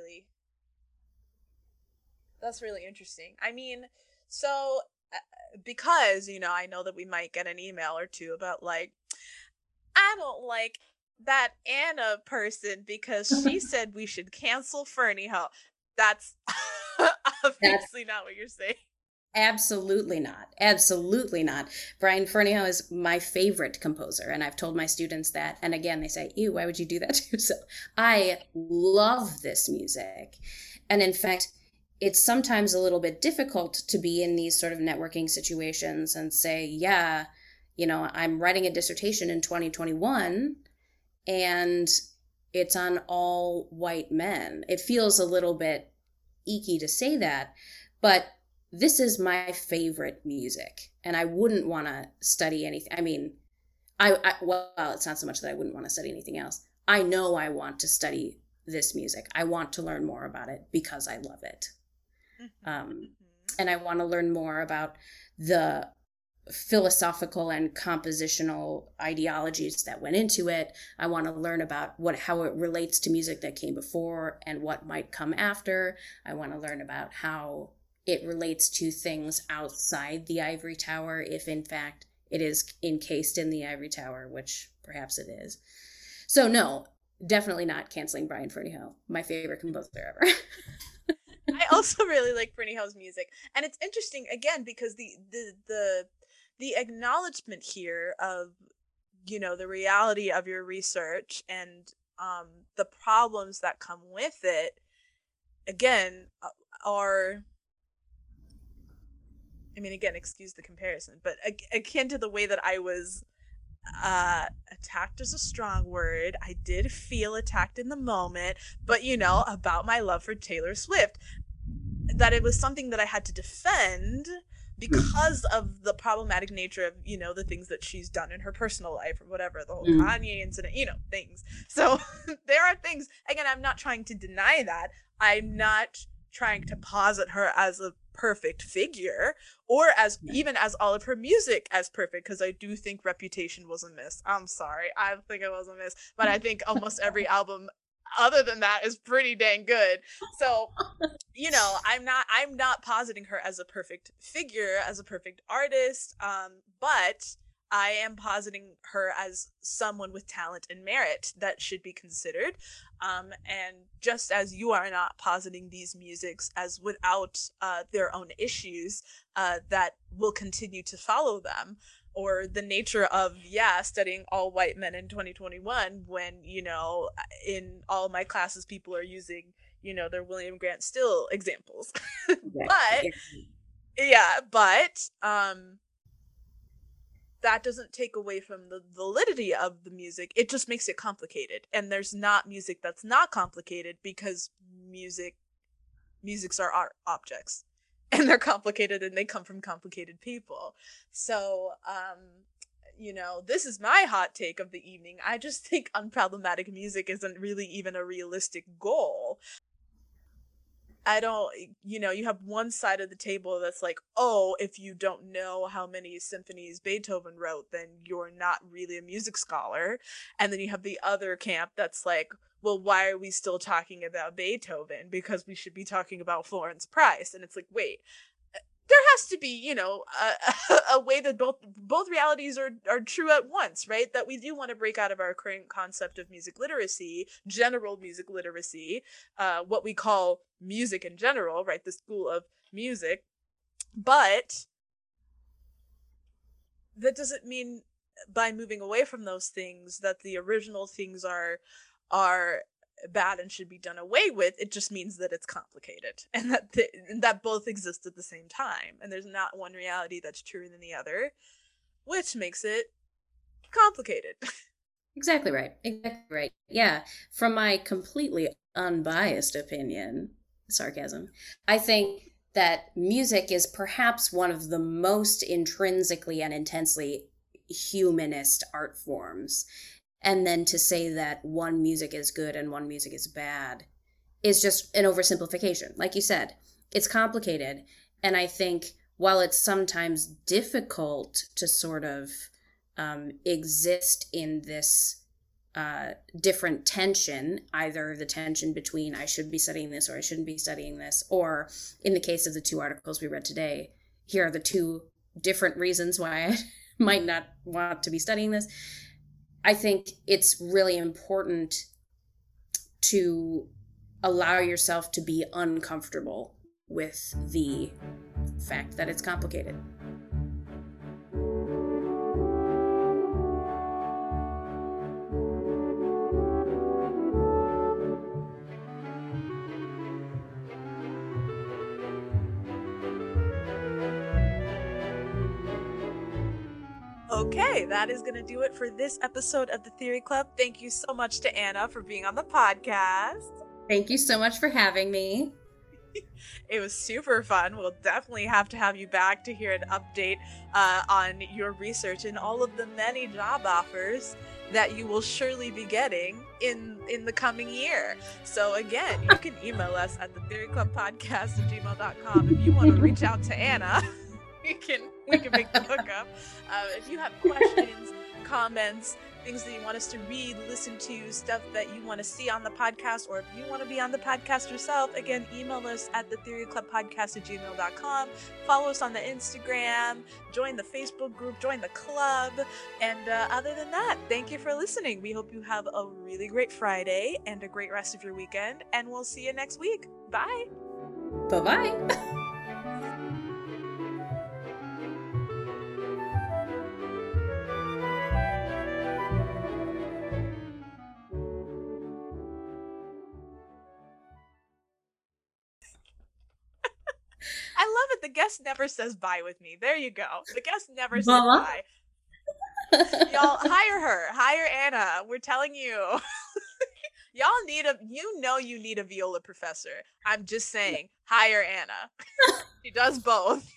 really interesting. I mean, so because, you know, I know that we might get an email or two about like, I don't like that Anna person because she said we should cancel Fernie Ho. That's obviously not what you're saying. Absolutely not. Absolutely not. Brian Ferneyhough is my favorite composer, and I've told my students that. And again, they say, ew, why would you do that too? So I love this music. And in fact, it's sometimes a little bit difficult to be in these sort of networking situations and say, yeah, you know, I'm writing a dissertation in 2021 and it's on all white men. It feels a little bit icky to say that, but this is my favorite music, and I wouldn't want to study anything. I mean, well, it's not so much that I wouldn't want to study anything else. I know I want to study this music. I want to learn more about it because I love it. And I want to learn more about the philosophical and compositional ideologies that went into it. I want to learn about how it relates to music that came before and what might come after. I want to learn about how it relates to things outside the ivory tower, if in fact it is encased in the ivory tower, which perhaps it is. So no, definitely not canceling Brian Ferneyhough, my favorite composer ever. I also really like Ferneyhough's music, and it's interesting again because the acknowledgement here of, you know, the reality of your research and the problems that come with it, again, are, I mean, again, excuse the comparison, but akin to the way that I was attacked is a strong word. I did feel attacked in the moment, but, you know, about my love for Taylor Swift, that it was something that I had to defend because of the problematic nature of, you know, the things that she's done in her personal life or whatever, the whole Kanye incident, you know, things. So there are things, again, I'm not trying to deny that. I'm not trying to posit her as a perfect figure or as even as all of her music as perfect, because I do think Reputation was a miss. I'm sorry, I think it was a miss, but I think almost every album other than that is pretty dang good. So, you know, I'm not positing her as a perfect figure, as a perfect artist, but I am positing her as someone with talent and merit that should be considered. And just as you are not positing these musics as without their own issues that will continue to follow them, or the nature of, studying all white men in 2021 when, you know, in all my classes people are using, you know, their William Grant Still examples. But that doesn't take away from the validity of the music. It just makes it complicated. And there's not music that's not complicated, because musics are art objects. And they're complicated and they come from complicated people. So, you know, this is my hot take of the evening. I just think unproblematic music isn't really even a realistic goal. I don't, you know, you have one side of the table that's like, oh, if you don't know how many symphonies Beethoven wrote, then you're not really a music scholar. And then you have the other camp that's like, well, why are we still talking about Beethoven? Because we should be talking about Florence Price. And it's like, wait, there has to be, you know, a way that both realities are true at once, right? That we do want to break out of our current concept of music literacy, general music literacy, what we call music in general, right? The school of music. But that doesn't mean by moving away from those things that the original things are bad and should be done away with. It just means that it's complicated, and that both exist at the same time, and there's not one reality that's truer than the other, which makes it complicated. Exactly right. Exactly right. Yeah. From my completely unbiased opinion, sarcasm, I think that music is perhaps one of the most intrinsically and intensely humanist art forms. And then to say that one music is good and one music is bad is just an oversimplification. Like you said, it's complicated. And I think while it's sometimes difficult to sort of exist in this different tension, either the tension between I should be studying this or I shouldn't be studying this, or in the case of the two articles we read today, here are the two different reasons why I might not want to be studying this. I think it's really important to allow yourself to be uncomfortable with the fact that it's complicated. Okay, that is going to do it for this episode of the Theory Club. Thank you so much to Anna for being on the podcast. Thank you so much for having me. It was super fun. We'll definitely have to have you back to hear an update on your research and all of the many job offers that you will surely be getting in the coming year. So again, you can email us at thetheoryclubpodcast@gmail.com if you want to reach out to Anna. we can make the hookup. If you have questions, comments, things that you want us to read, listen to, stuff that you want to see on the podcast, or if you want to be on the podcast yourself, again, email us at thetheoryclubpodcast@gmail.com. Follow us on the Instagram, join the Facebook group, join the club, and other than that, thank you for listening. We hope you have a really great Friday and a great rest of your weekend, and we'll see you next week. Bye! Bye-bye! I love it. The guest never says bye with me. There you go. The guest never says bye. Y'all, hire Anna. We're telling you. Y'all you need a viola professor. I'm just saying, hire Anna. She does both.